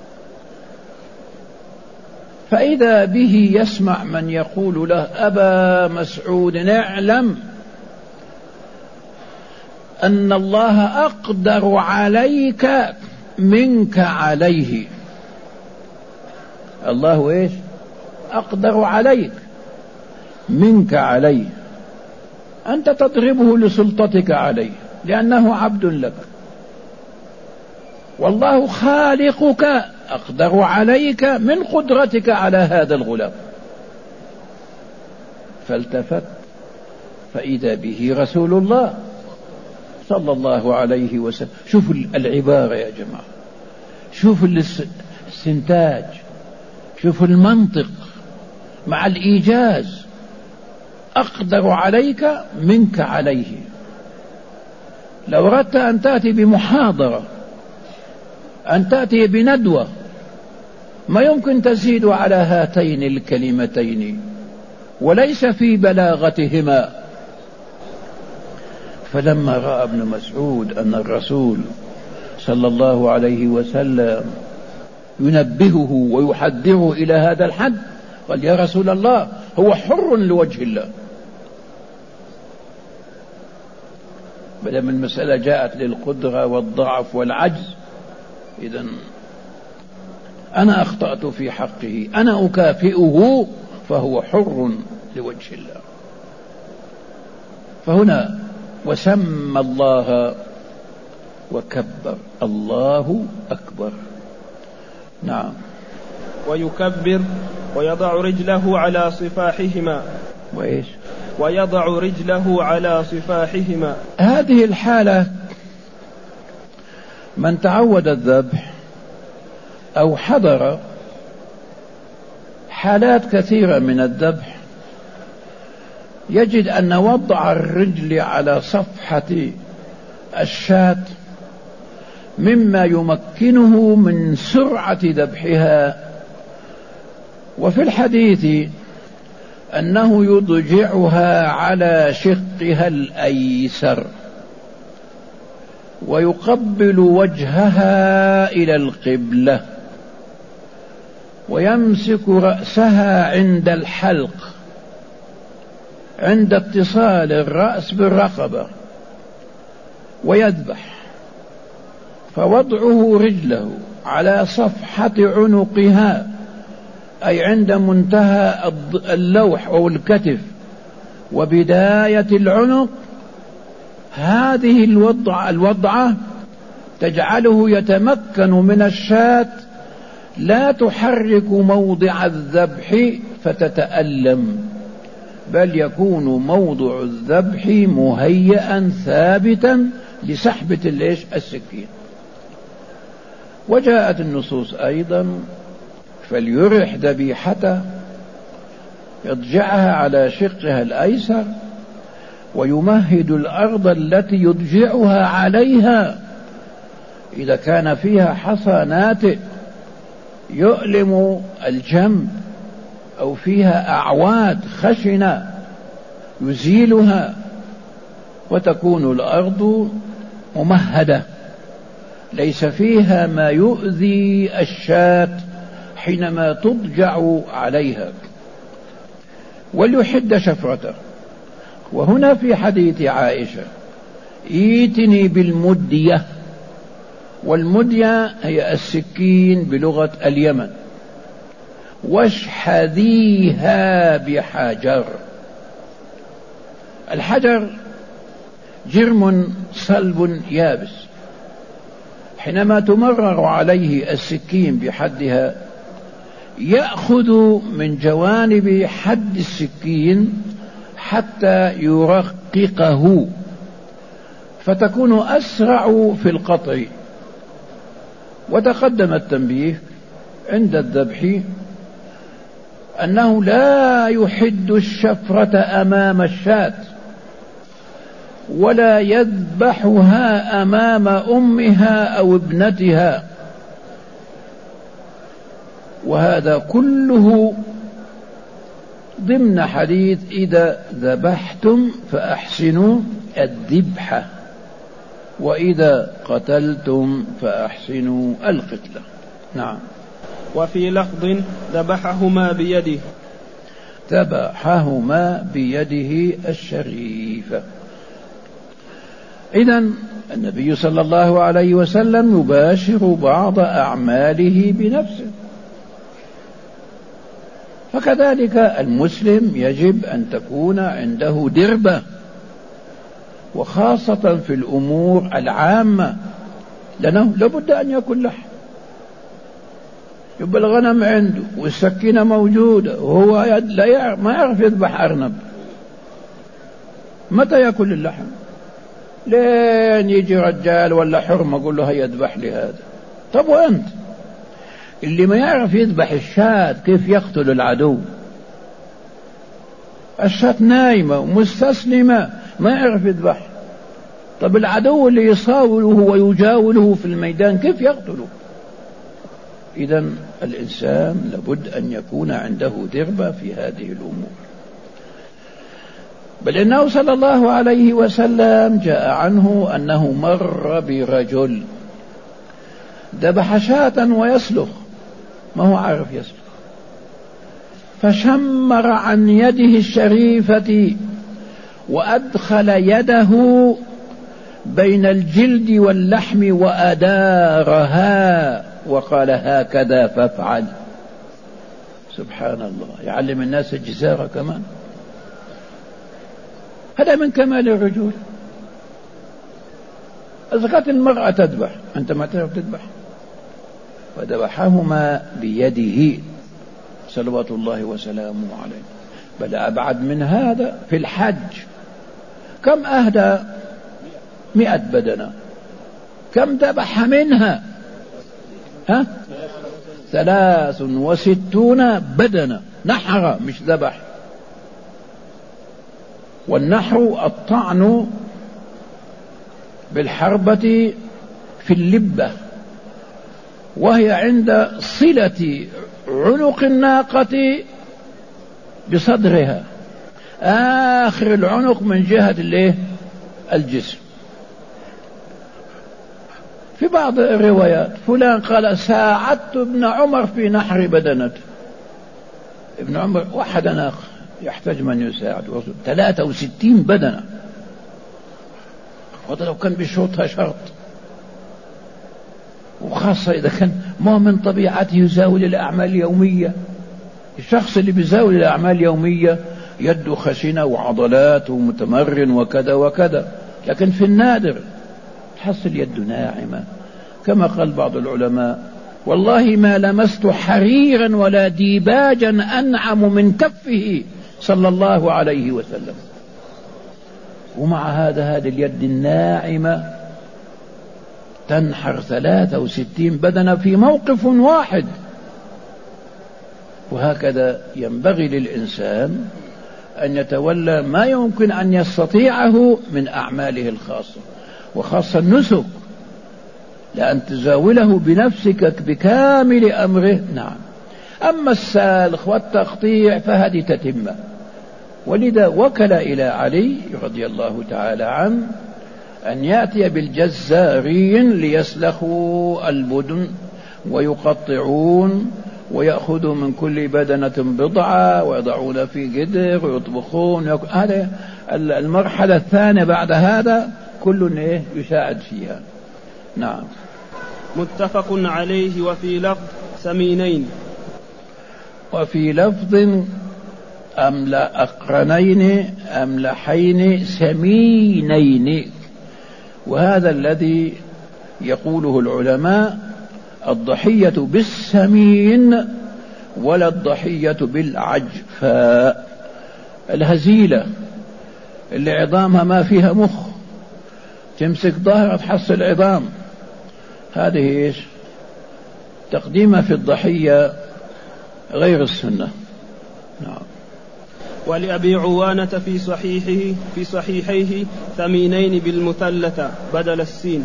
فإذا به يسمع من يقول له أبا مسعود اعلم أن الله أقدر عليك منك عليه. الله إيش؟ أقدر عليك منك عليه، أنت تضربه لسلطتك عليه لأنه عبد لك، والله خالقك أقدر عليك من قدرتك على هذا الغلام. فالتفت فإذا به رسول الله صلى الله عليه وسلم. شوفوا العبارة يا جماعة، شوفوا الاستنتاج، شوفوا المنطق مع الإيجاز. أقدر عليك منك عليه. لو أردت أن تأتي بمحاضرة، أن تأتي بندوة، ما يمكن تزيد على هاتين الكلمتين وليس في بلاغتهما. فلما رأى ابن مسعود أن الرسول صلى الله عليه وسلم ينبهه ويحذره إلى هذا الحد قال يا رسول الله هو حر لوجه الله، بدل المسألة جاءت للقدرة والضعف والعجز، إذن أنا أخطأت في حقه، أنا أكافئه فهو حر لوجه الله. فهنا وسمى الله وكبر، الله أكبر. نعم. ويكبر ويضع رجله على صفاحهما. وإيش؟ ويضع رجله على صفاحهما. هذه الحالة من تعود الذبح أو حضر حالات كثيرة من الذبح يجد أن وضع الرجل على صفحة الشاة مما يمكنه من سرعة ذبحها. وفي الحديث أنه يضجعها على شقها الأيسر ويقبل وجهها إلى القبلة ويمسك رأسها عند الحلق عند اتصال الرأس بالرقبة ويذبح. فوضعه رجله على صفحة عنقها أي عند منتهى اللوح أو الكتف وبداية العنق، هذه الوضع الوضعة تجعله يتمكن من الشاة، لا تحرك موضع الذبح فتتألم، بل يكون موضع الذبح مهيئا ثابتا لسحبة الإيش السكين. وجاءت النصوص أيضا فليرح ذبيحته يضجعها على شقها الأيسر ويمهد الأرض التي يضجعها عليها إذا كان فيها حصى ناتئ يؤلم الجنب أو فيها أعواد خشنة يزيلها وتكون الأرض ممهدة ليس فيها ما يؤذي الشاة حينما تضجع عليها، وليحد شفرته. وهنا في حديث عائشة ايتني بالمدية، والمدية هي السكين بلغة اليمن، واشحذيها بحجر. الحجر جرم صلب يابس، حينما تمرر عليه السكين بحدها يأخذ من جوانب حد السكين حتى يرققه، فتكون أسرع في القطع. وتقدم التنبيه عند الذبح أنه لا يحد الشفرة أمام الشاة، ولا يذبحها أمام أمها أو ابنتها، وهذا كله ضمن حديث إذا ذبحتم فأحسنوا الذبحة، وإذا قتلتم فأحسنوا القتلة. نعم. وفي لفظ ذبحهما بيده، ذبحهما بيده الشريفة. إذن النبي صلى الله عليه وسلم يباشر بعض أعماله بنفسه، فكذلك المسلم يجب أن تكون عنده دربة، وخاصة في الأمور العامة، لأنه لابد أن يكون لحم. يبقى الغنم عنده والسكينة موجودة وهو لا يعرف ما يعرف يذبح أرنب، متى يأكل اللحم؟ لين يجي رجال ولا حرمة يقول له هيا اذبح لي هذا. طب وأنت اللي ما يعرف يذبح الشاة كيف يقتل العدو؟ الشاة نايمة ومستسلمة ما يعرف يذبح، طب العدو اللي يصاوله ويجاوله في الميدان كيف يقتله؟ إذن الإنسان لابد أن يكون عنده دربة في هذه الأمور. بل إنه صلى الله عليه وسلم جاء عنه أنه مر برجل ذبح شاة ويسلخ، ما هو عارف يسلخ، فشمر عن يده الشريفة وأدخل يده بين الجلد واللحم وأدارها وقال هكذا فافعل. سبحان الله، يعلم الناس الجسارة كمان. هذا من كمال الرجول. إذا كانت المرأة تذبح أنت ما تعرف تذبح، فذبحهما بيده صلوات الله وسلامه عليه. بل أبعد من هذا في الحج كم أهدى؟ مئة بدنة. كم ذبح منها؟ ها؟ ثلاث وستون بدنة. نحر مش ذبح. والنحر الطعن بالحربة في اللبة، وهي عند صلة عنق الناقة بصدرها، آخر العنق من جهة الجسم. في بعض الروايات فلان قال ساعدت ابن عمر في نحر بدنته. ابن عمر وحد ناقة يحتاج من يساعد، ثلاثة وستين بدنة، وهذا لو كان بشرطها شرط، وخاصة إذا كان ما من طبيعته يزاول الأعمال اليومية. الشخص اللي بيزاول الأعمال اليومية يده خشنة وعضلاته ومتمرن وكذا وكذا، لكن في النادر تحصل يده ناعمة. كما قال بعض العلماء والله ما لمست حريرا ولا ديباجا أنعم من كفه صلى الله عليه وسلم. ومع هذا هذه اليد الناعمة تنحر ثلاثة وستين بدنة في موقف واحد. وهكذا ينبغي للإنسان أن يتولى ما يمكن أن يستطيعه من أعماله الخاصة، وخاصة النسك، لأن تزاوله بنفسك بكامل أمره. نعم. أما السالخ والتقطيع فهذه تتمة، ولذا وكل إلى علي رضي الله تعالى عنه أن يأتي بالجزارين ليسلخوا البدن ويقطعون ويأخذوا من كل بدنة بضعة ويضعون في قدر ويطبخون. هذا المرحلة الثانية بعد هذا كل يساعد فيها. نعم. متفق عليه. وفي لفظ سمينين، وفي لفظ أملا أقرنين أملحين سمينين. وهذا الذي يقوله العلماء: الضحية بالسمين ولا الضحية بالعجفاء. الهزيلة اللي عظامها ما فيها مخ، تمسك ظهرها تحصل عظام، هذه ايش؟ تقديمها في الضحية غير السنة. نعم. ولأبي عوانة في صحيحه في صحيحيه ثمينين بالمثلثة بدل السين.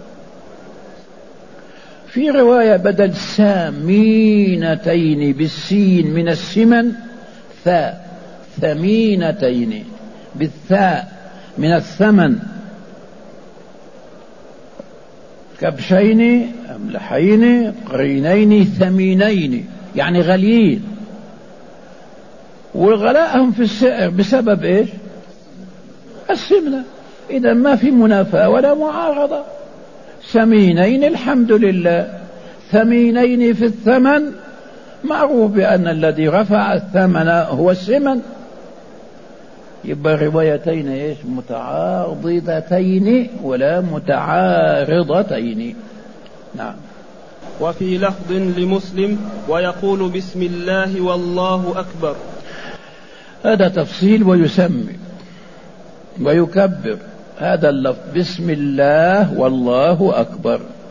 في رواية بدل سامينتين بالسين من السمن ثاء، ثمينتين بالثاء من الثمن. كبشين أملحين قرينين ثمينين، يعني غاليين، والغلاءهم في السعر بسبب ايش؟ السمنة. إذا ما في منافاة ولا معارضة. سمينين الحمد لله، ثمينين في الثمن، معروف بأن الذي رفع الثمن هو السمن. يبقى روايتين ايش؟ متعاضدتين ولا متعارضتين. نعم. وفي لفظ لمسلم: ويقول بسم الله والله أكبر. هذا تفصيل. ويسمي ويكبر، هذا اللفظ بسم الله والله أكبر.